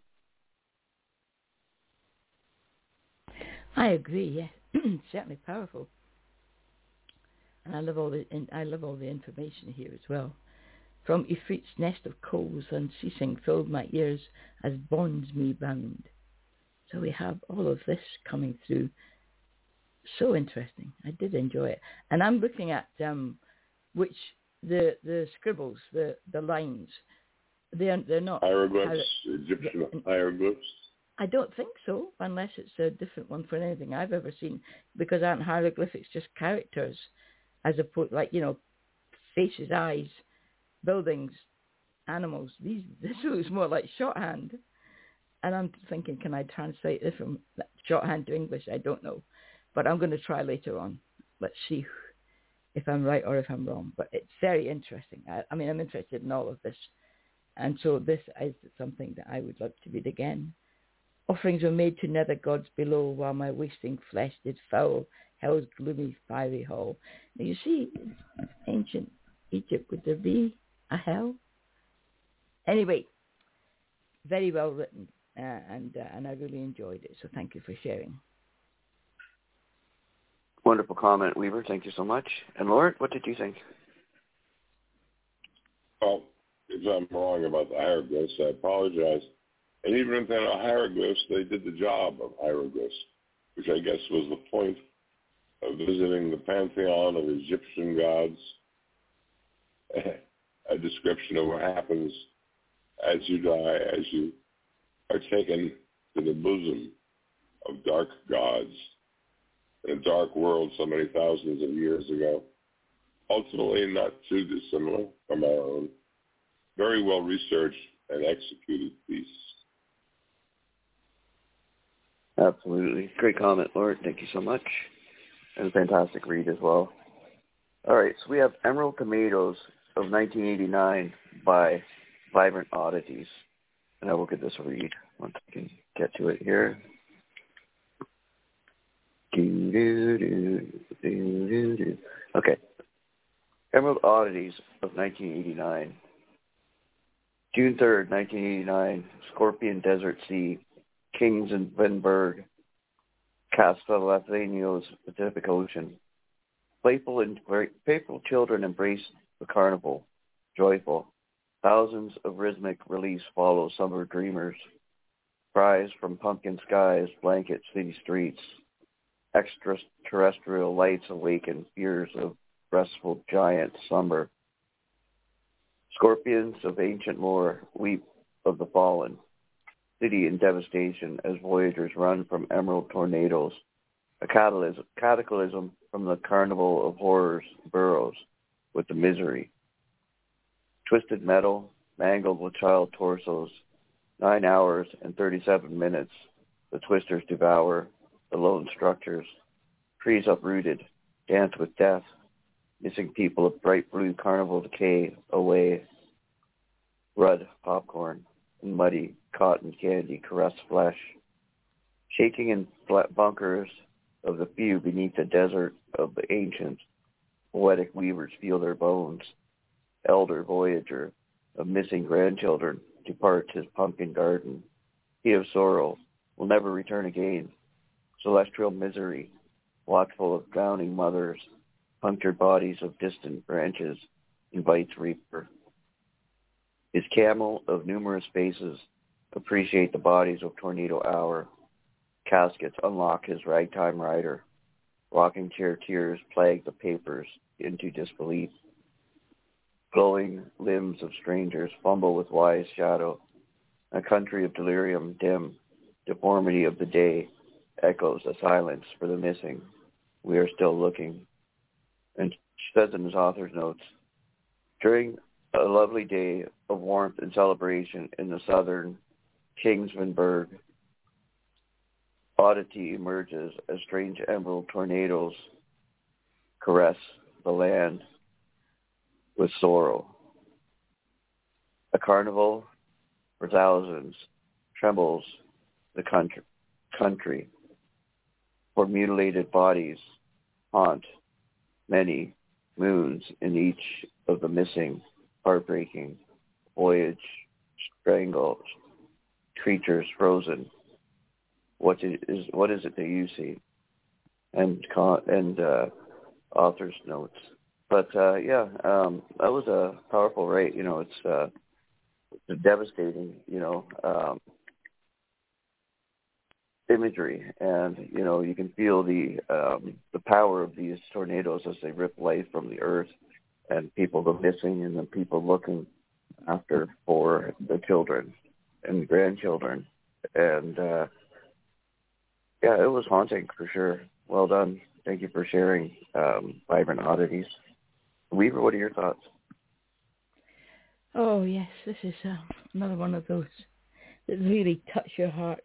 I agree, yeah. Certainly powerful. And I love all the information here as well. From Ifrit's nest of coals unceasing filled my ears as bonds me bound. So we have all of this coming through. So interesting. I did enjoy it. And I'm looking at which the scribbles, the lines, they're not hieroglyphs, Egyptian hieroglyphs. I don't think so, unless it's a different one from anything I've ever seen, because aren't hieroglyphics just characters, as opposed, faces, eyes, buildings, animals. This looks more like shorthand. And I'm thinking, can I translate this from shorthand to English? I don't know. But I'm going to try later on. Let's see if I'm right or if I'm wrong. But it's very interesting. I'm interested in all of this. And so this is something that I would love to read again. Offerings were made to nether gods below, while my wasting flesh did foul hell's gloomy fiery hall. Now you see, ancient Egypt, would there be a hell? Anyway, very well written, and I really enjoyed it. So thank you for sharing. Wonderful comment, Weaver. Thank you so much. And Lord, what did you think? Well, if I'm wrong about the hieroglyphs, I apologize. And even if they're not hieroglyphs, they did the job of hieroglyphs, which I guess was the point of visiting the pantheon of Egyptian gods. A description of what happens as you die, as you are taken to the bosom of dark gods in a dark world so many thousands of years ago. Ultimately, not too dissimilar from our own. Very well researched and executed piece. Absolutely. Great comment, Lord. Thank you so much. And a fantastic read as well. All right, so we have Emerald Tomatoes of 1989 by Vibrant Oddities. And I will get this read once I can get to it here. Okay. Emerald Oddities of 1989. June 3rd, 1989, Scorpion Desert Sea, Kings and Venberg, Castellaneta's Pacific Ocean. Playful children embrace the carnival, joyful. Thousands of rhythmic reliefs follow summer dreamers. Cries from pumpkin skies blanket city streets. Extraterrestrial lights awaken fears of restful giant summer. Scorpions of ancient lore weep of the fallen. City in devastation as voyagers run from emerald tornadoes. A cataclysm from the carnival of horrors burrows with the misery. Twisted metal, mangled with child torsos. 9 hours and 37 minutes. The twisters devour the lone structures. Trees uprooted, dance with death. Missing people of bright blue carnival decay away. Rudd popcorn and muddy cotton candy caress flesh. Shaking in flat bunkers of the few beneath the desert of the ancients, poetic weavers feel their bones. Elder voyager, of missing grandchildren depart his pumpkin garden. He of sorrow will never return again. Celestial misery, watchful of drowning mothers, punctured bodies of distant branches, invites reaper. His camel of numerous faces appreciate the bodies of tornado hour. Caskets unlock his ragtime rider. Rocking chair tears plague the papers into disbelief. Glowing limbs of strangers fumble with wise shadow. A country of delirium dim, deformity of the day, echoes a silence for the missing. We are still looking. And she says in his author's notes, during a lovely day of warmth and celebration in the southern Kingsmanburg, oddity emerges as strange emerald tornadoes caress the land with sorrow. A carnival for thousands trembles the country, for mutilated bodies haunt many moons in each of the missing, heartbreaking voyage strangles, creatures frozen. What is it that you see? And author's notes. But that was a powerful rate. You know, it's devastating. You know, imagery, and you know, you can feel the power of these tornadoes as they rip life from the earth, and people go missing, and then people looking after for the children and grandchildren, and it was haunting for sure. Well done. Thank you for sharing Vibrant Oddities. Weaver, what are your thoughts? Oh, yes, this is another one of those that really touch your heart.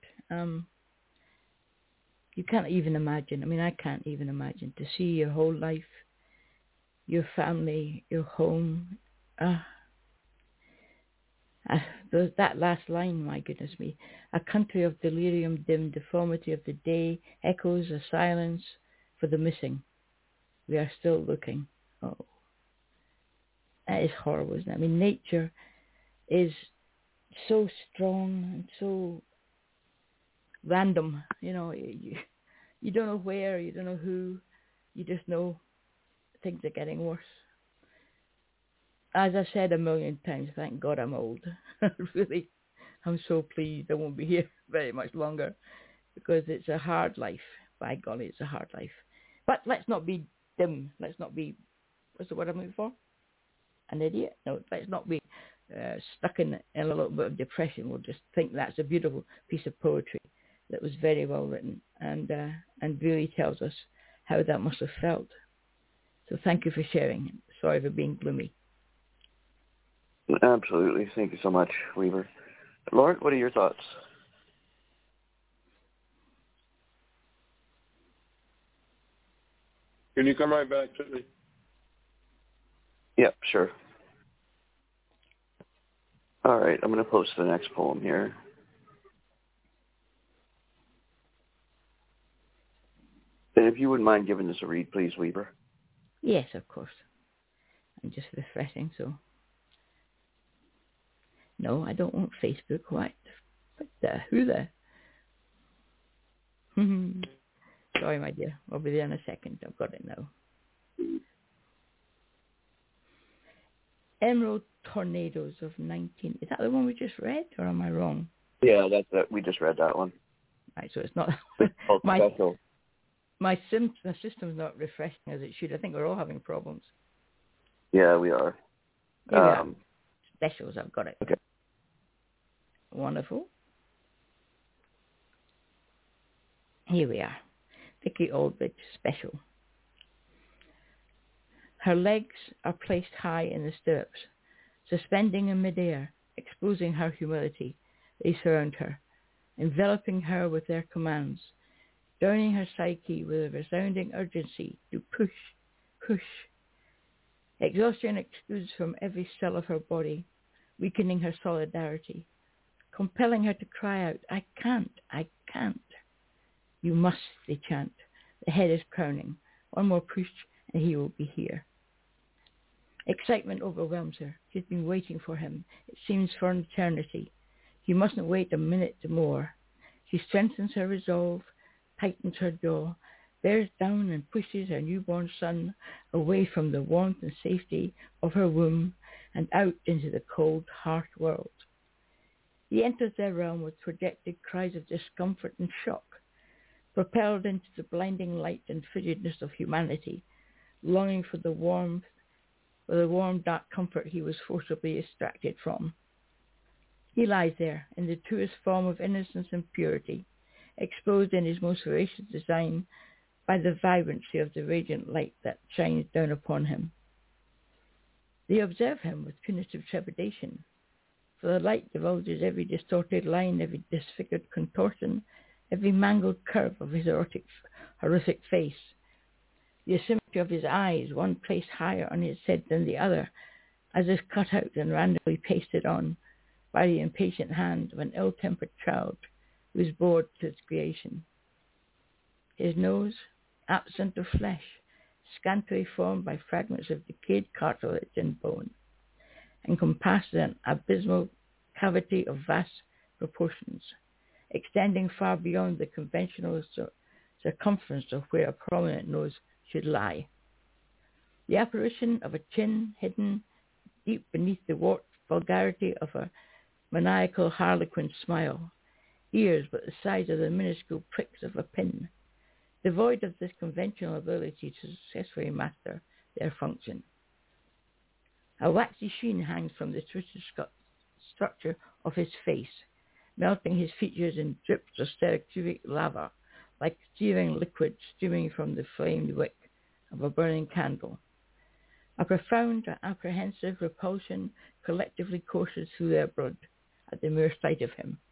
You can't even imagine. I mean, I can't even imagine to see your whole life, your family, your home. That last line, my goodness me. A country of delirium, dim deformity of the day, echoes a silence for the missing. We are still looking. Oh, that is horrible, isn't it? I mean, nature is so strong and so random. You know, you don't know where, you don't know who, you just know things are getting worse. As I've said a million times, thank God I'm old. Really, I'm so pleased I won't be here very much longer, because it's a hard life. By golly, it's a hard life. But let's not be dim. Let's not be, what's the word I'm looking for? An idiot? No, let's not be stuck in a little bit of depression. We'll just think that's a beautiful piece of poetry that was very well written, and really tells us how that must have felt. So thank you for sharing. Sorry for being gloomy. Absolutely. Thank you so much, Weaver. Lauren, what are your thoughts? Can you come right back to me? Yep, sure. All right, I'm going to post the next poem here. And if you wouldn't mind giving this a read, please, Weaver. Yes, of course. I'm just refreshing, so... No, I don't want Facebook. What the? Who the? Sorry, my dear. I'll be there in a second. I've got it now. Emerald Tornadoes of 19... Is that the one we just read, or am I wrong? Yeah, that's it. We just read that one. Right, so it's not... My system's not refreshing as it should. I think we're all having problems. Yeah, we are. Specials, I've got it. Okay. Wonderful. Here we are. Vicky Aldridge special. Her legs are placed high in the stirrups, suspending in midair, exposing her humility. They surround her, enveloping her with their commands, drowning her psyche with a resounding urgency to push, push. Exhaustion exudes from every cell of her body, weakening her solidarity, compelling her to cry out, I can't, I can't. You must, they chant. The head is crowning. One more push and he will be here. Excitement overwhelms her. She's been waiting for him. It seems for an eternity. He mustn't wait a minute more. She strengthens her resolve, tightens her jaw, bears down and pushes her newborn son away from the warmth and safety of her womb and out into the cold, harsh world. He enters their realm with projected cries of discomfort and shock, propelled into the blinding light and frigidness of humanity, longing for the warm, dark comfort he was forcibly extracted from. He lies there in the truest form of innocence and purity, exposed in his most voracious design by the vibrancy of the radiant light that shines down upon him. They observe him with punitive trepidation, for the light divulges every distorted line, every disfigured contortion, every mangled curve of his horrific face. The asymmetry of his eyes, one placed higher on his head than the other, as if cut out and randomly pasted on by the impatient hand of an ill-tempered child who is bored to its creation. His nose, absent of flesh, scantily formed by fragments of decayed cartilage and bone, encompasses an abysmal cavity of vast proportions, extending far beyond the conventional circumference of where a prominent nose should lie. The apparition of a chin hidden deep beneath the warped vulgarity of a maniacal harlequin smile, ears but the size of the minuscule pricks of a pin, devoid of this conventional ability to successfully master their function. A waxy sheen hangs from the twisted structure of his face, melting his features in drips of stercubic lava, like searing liquid streaming from the flamed wick of a burning candle. A profound, apprehensive repulsion collectively courses through their blood at the mere sight of him.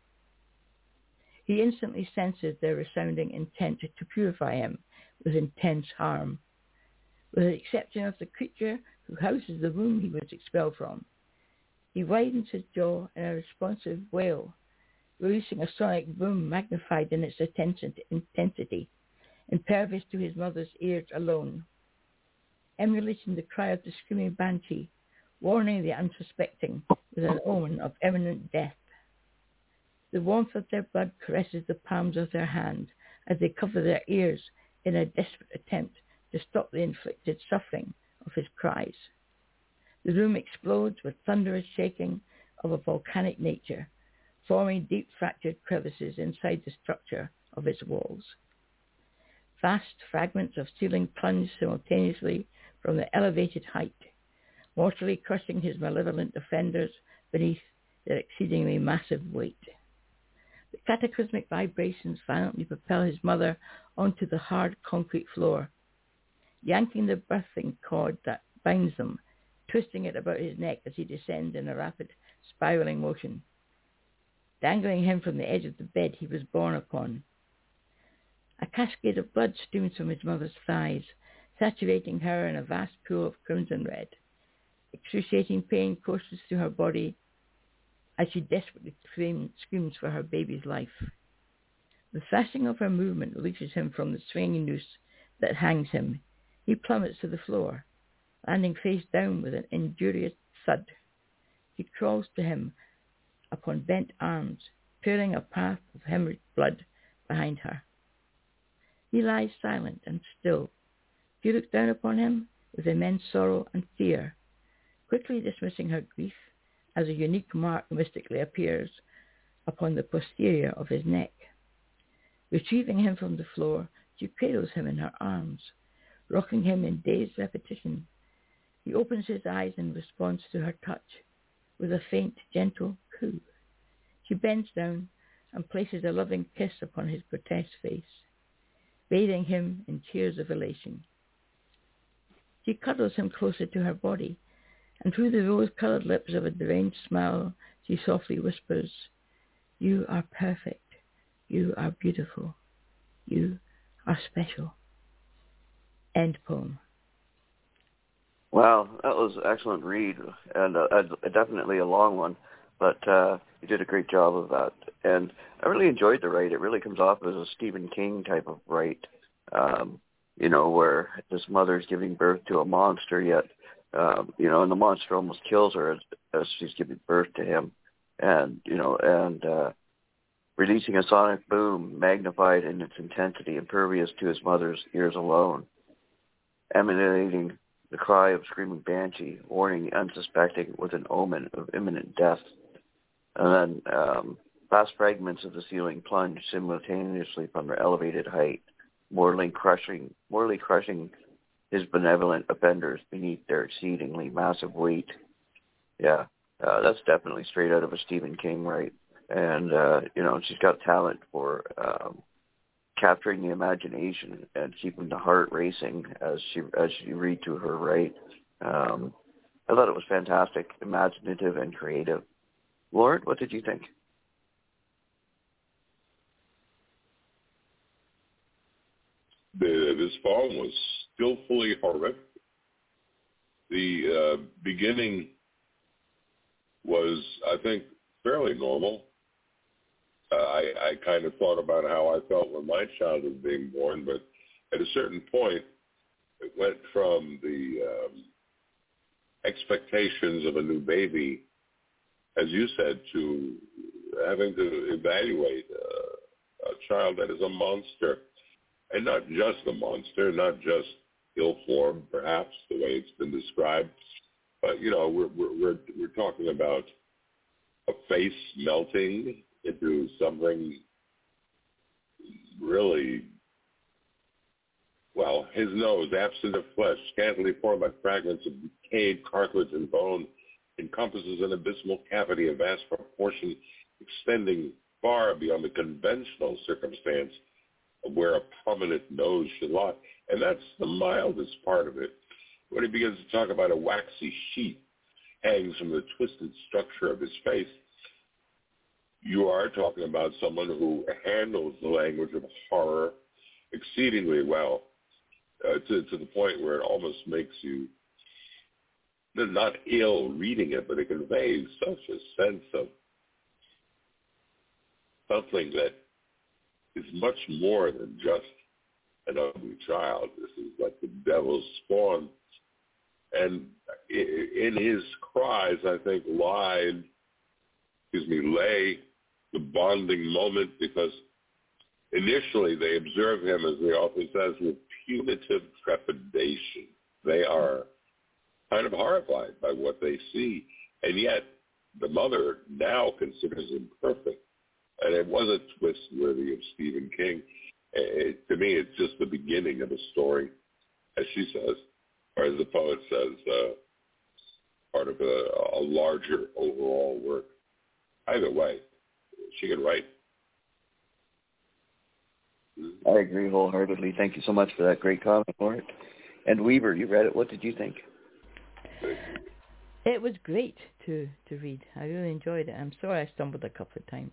He instantly senses their resounding intent to purify him with intense harm. With the exception of the creature who houses the womb he was expelled from, he widens his jaw in a responsive wail, releasing a sonic boom magnified in its intensity, impervious to his mother's ears alone, emulating the cry of the screaming banshee, warning the unsuspecting with an omen of imminent death. The warmth of their blood caresses the palms of their hands as they cover their ears in a desperate attempt to stop the inflicted suffering of his cries. The room explodes with thunderous shaking of a volcanic nature, forming deep fractured crevices inside the structure of its walls. Vast fragments of ceiling plunge simultaneously from the elevated height, mortally crushing his malevolent defenders beneath their exceedingly massive weight. The cataclysmic vibrations violently propel his mother onto the hard concrete floor, yanking the birthing cord that binds them, twisting it about his neck as he descends in a rapid, spiraling motion, dangling him from the edge of the bed he was born upon. A cascade of blood streams from his mother's thighs, saturating her in a vast pool of crimson red. Excruciating pain courses through her body as she desperately screams for her baby's life. The flashing of her movement releases him from the swinging noose that hangs him. He plummets to the floor, landing face down with an injurious thud. She crawls to him upon bent arms, trailing a path of hemorrhaged blood behind her. He lies silent and still. She looks down upon him with immense sorrow and fear, quickly dismissing her grief as a unique mark mystically appears upon the posterior of his neck. Retrieving him from the floor, she cradles him in her arms, rocking him in dazed repetition. He opens his eyes in response to her touch, with a faint, gentle coo. She bends down and places a loving kiss upon his grotesque face, bathing him in tears of elation. She cuddles him closer to her body, and through the rose-colored lips of a deranged smile, she softly whispers, "You are perfect. You are beautiful. You are special." End poem. Wow, that was an excellent read, and definitely a long one, but you did a great job of that. And I really enjoyed the write. It really comes off as a Stephen King type of write, where this mother's giving birth to a monster, yet and the monster almost kills her as she's giving birth to him, and releasing a sonic boom magnified in its intensity, impervious to his mother's ears alone, emanating the cry of screaming banshee, warning the unsuspecting with an omen of imminent death. And then vast fragments of the ceiling plunge simultaneously from their elevated height, mortally crushing his benevolent offenders beneath their exceedingly massive weight. Yeah, that's definitely straight out of a Stephen King, right? And, she's got talent for capturing the imagination and keeping the heart racing as you read to her, right? I thought it was fantastic, imaginative, and creative. Lord, what did you think? This poem was skillfully horrific. The beginning was, I think, fairly normal. I kind of thought about how I felt when my child was being born, but at a certain point, it went from the expectations of a new baby, as you said, to having to evaluate a child that is a monster. And not just a monster, not just ill-formed, perhaps, the way it's been described, but, we're talking about a face melting into something really, his nose, absent of flesh, scantily formed by fragments of decayed cartilage and bone, encompasses an abysmal cavity of vast proportion, extending far beyond the conventional circumstance of where a prominent nose should lie. And that's the mildest part of it. When he begins to talk about a waxy sheet hangs from the twisted structure of his face, you are talking about someone who handles the language of horror exceedingly well, to the point where it almost makes you not ill reading it, but it conveys such a sense of something that is much more than just an ugly child. This is like the devil's spawn. And in his cries, I think, lay the bonding moment, because initially they observe him, as the author says, with punitive trepidation. They are kind of horrified by what they see, and yet the mother now considers him perfect. And it was a twist worthy of Stephen King. To me, it's just the beginning of a story, as she says, or as the poet says, part of a larger overall work. Either way, she can write. I agree wholeheartedly. Thank you so much for that great comment, Lauren. And Weaver, you read it. What did you think? It was great to read. I really enjoyed it. I'm sorry I stumbled a couple of times.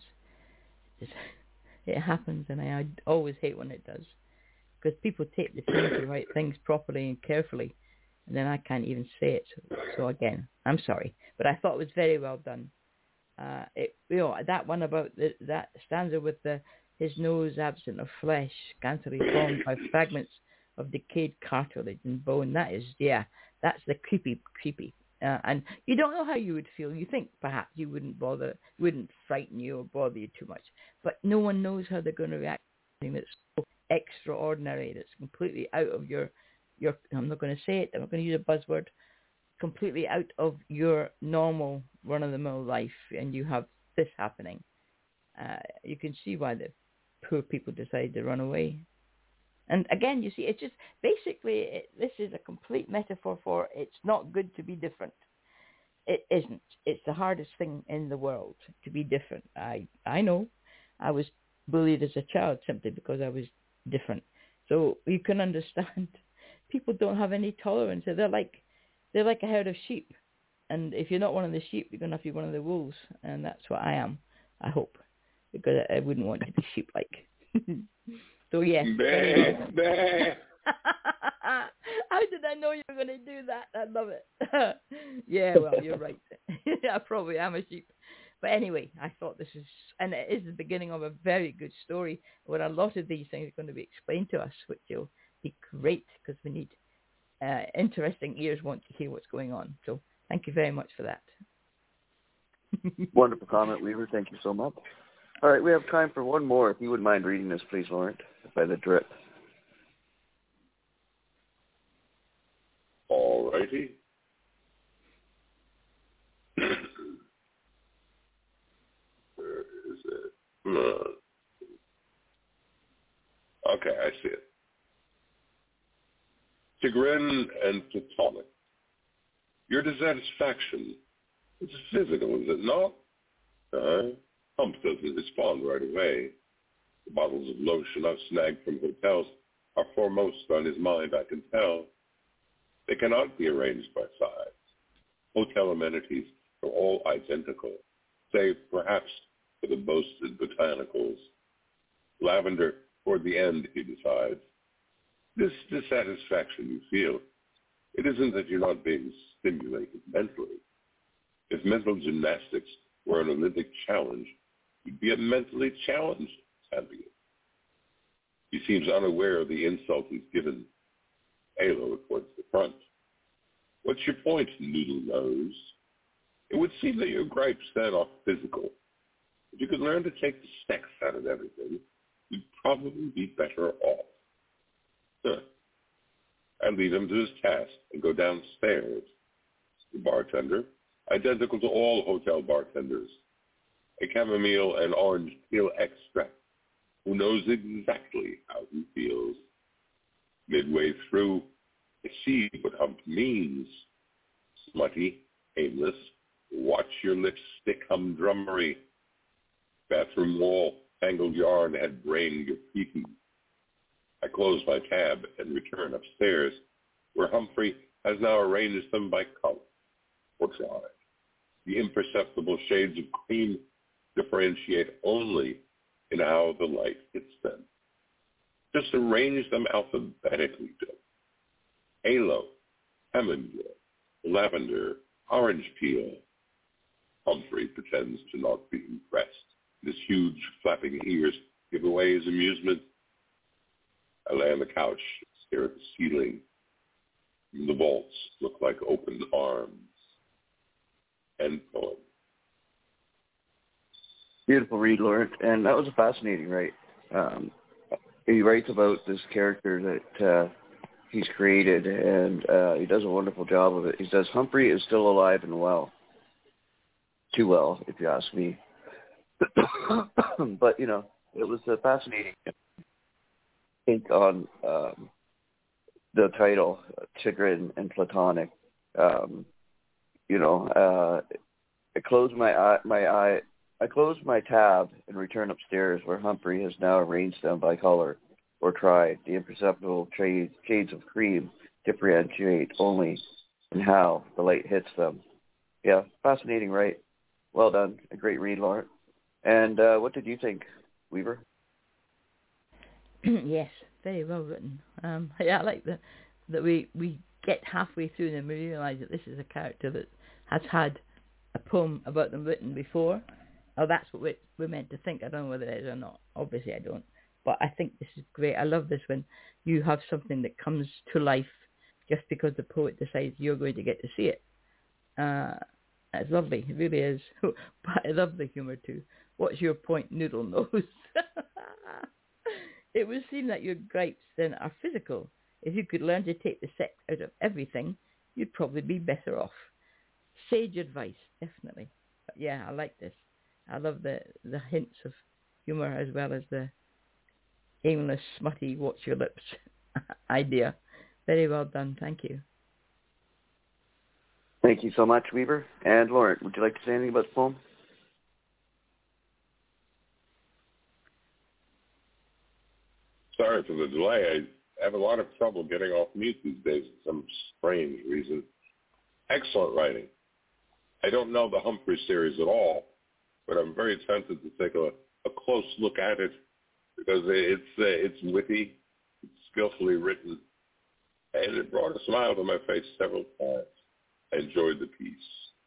It happens, and I always hate when it does, because people take the time to write things properly and carefully, and then I can't even say it. So again, I'm sorry, but I thought it was very well done. That one about that stanza with his nose absent of flesh, scantily formed by fragments of decayed cartilage and bone. That's the creepy. And you don't know how you would feel. You think perhaps you wouldn't frighten you or bother you too much. But no one knows how they're going to react to something that's so extraordinary, that's completely out of your I'm not going to say it, I'm not going to use a buzzword, completely out of your normal run-of-the-mill life, and you have this happening. You can see why the poor people decide to run away. And again, you see, it's just basically, this is a complete metaphor for it's not good to be different. It isn't. It's the hardest thing in the world to be different. I know. I was bullied as a child simply because I was different. So you can understand people don't have any tolerance. They're like a herd of sheep. And if you're not one of the sheep, you're going to have to be one of the wolves. And that's what I am, I hope, because I wouldn't want to be sheep-like. So yes. How did I know you were going to do that? I love it. Yeah, well, you're right. I probably am a sheep. But anyway, I thought this is, and it is the beginning of a very good story where a lot of these things are going to be explained to us, which will be great because we need interesting ears want to hear what's going on. So thank you very much for that. Wonderful comment, Weaver. Thank you so much. All right, we have time for one more. If you wouldn't mind reading this, please, Laurent, by the drip. All righty. Where is it? Okay, I see it. Chagrin and platonic. Your dissatisfaction is physical, is it not? Hump doesn't respond right away. The bottles of lotion I've snagged from hotels are foremost on his mind, I can tell. They cannot be arranged by size. Hotel amenities are all identical, save perhaps for the boasted botanicals. Lavender toward the end, he decides. This dissatisfaction you feel, it isn't that you're not being stimulated mentally. If mental gymnastics were an Olympic challenge, you'd be a mentally challenged champion. He seems unaware of the insult he's given. Halo towards the front. What's your point, noodle nose? It would seem that your gripes then are physical. If you could learn to take the sex out of everything, you'd probably be better off. I lead him to his task and go downstairs. The bartender, identical to all hotel bartenders, a chamomile and orange peel extract, who knows exactly how he feels. Midway through, I see what hump means. Smutty, aimless, watch your lips stick humdrummery. Bathroom wall, tangled yarn had brained your pee-pee. I close my tab and return upstairs, where Humphrey has now arranged them by color or dry. The imperceptible shades of cream differentiate only in how the light hits them. Just arrange them alphabetically, Joe. Halo, chamomile, lavender, orange peel. Humphrey pretends to not be impressed. His huge flapping ears give away his amusement. I lay on the couch, stare at the ceiling. The vaults look like open arms. End poem. Beautiful read, Laurent. And that was a fascinating write. He writes about this character that he's created, and he does a wonderful job of it. He says, Humphrey is still alive and well. Too well, if you ask me. But, you know, it was a fascinating take on the title, Chagrin and Platonic. I closed I closed my tab and returned upstairs, where Humphrey has now arranged them by color or tried. The imperceptible shades of cream differentiate only in how the light hits them. Yeah, fascinating, right? Well done. A great read, Laurent. And what did you think, Weaver? Yes, very well written. I like that we get halfway through and we realise that this is a character that has had a poem about them written before. Oh, that's what we're meant to think. I don't know whether it is or not. Obviously, I don't. But I think this is great. I love this when you have something that comes to life just because the poet decides you're going to get to see it. It's lovely. It really is. But I love the humour too. What's your point, noodle nose? It would seem that your gripes then are physical. If you could learn to take the sex out of everything, you'd probably be better off. Sage advice, definitely. But yeah, I like this. I love the hints of humour as well as the aimless, smutty, watch your lips idea. Very well done. Thank you. Thank you so much, Weaver. And Laurent, would you like to say anything about the poem? Sorry for the delay. I have a lot of trouble getting off mute these days for some strange reason. Excellent writing. I don't know the Humphrey series at all, but I'm very tempted to take a close look at it because it's witty, it's skillfully written, and it brought a smile to my face several times. I enjoyed the piece.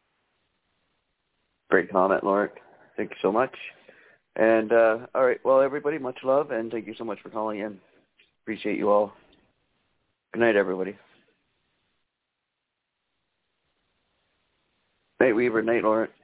Great comment, Laurent. Thank you so much. And, all right, well, everybody, much love, and thank you so much for calling in. Appreciate you all. Good night, everybody. Night Weaver, night Lawrence.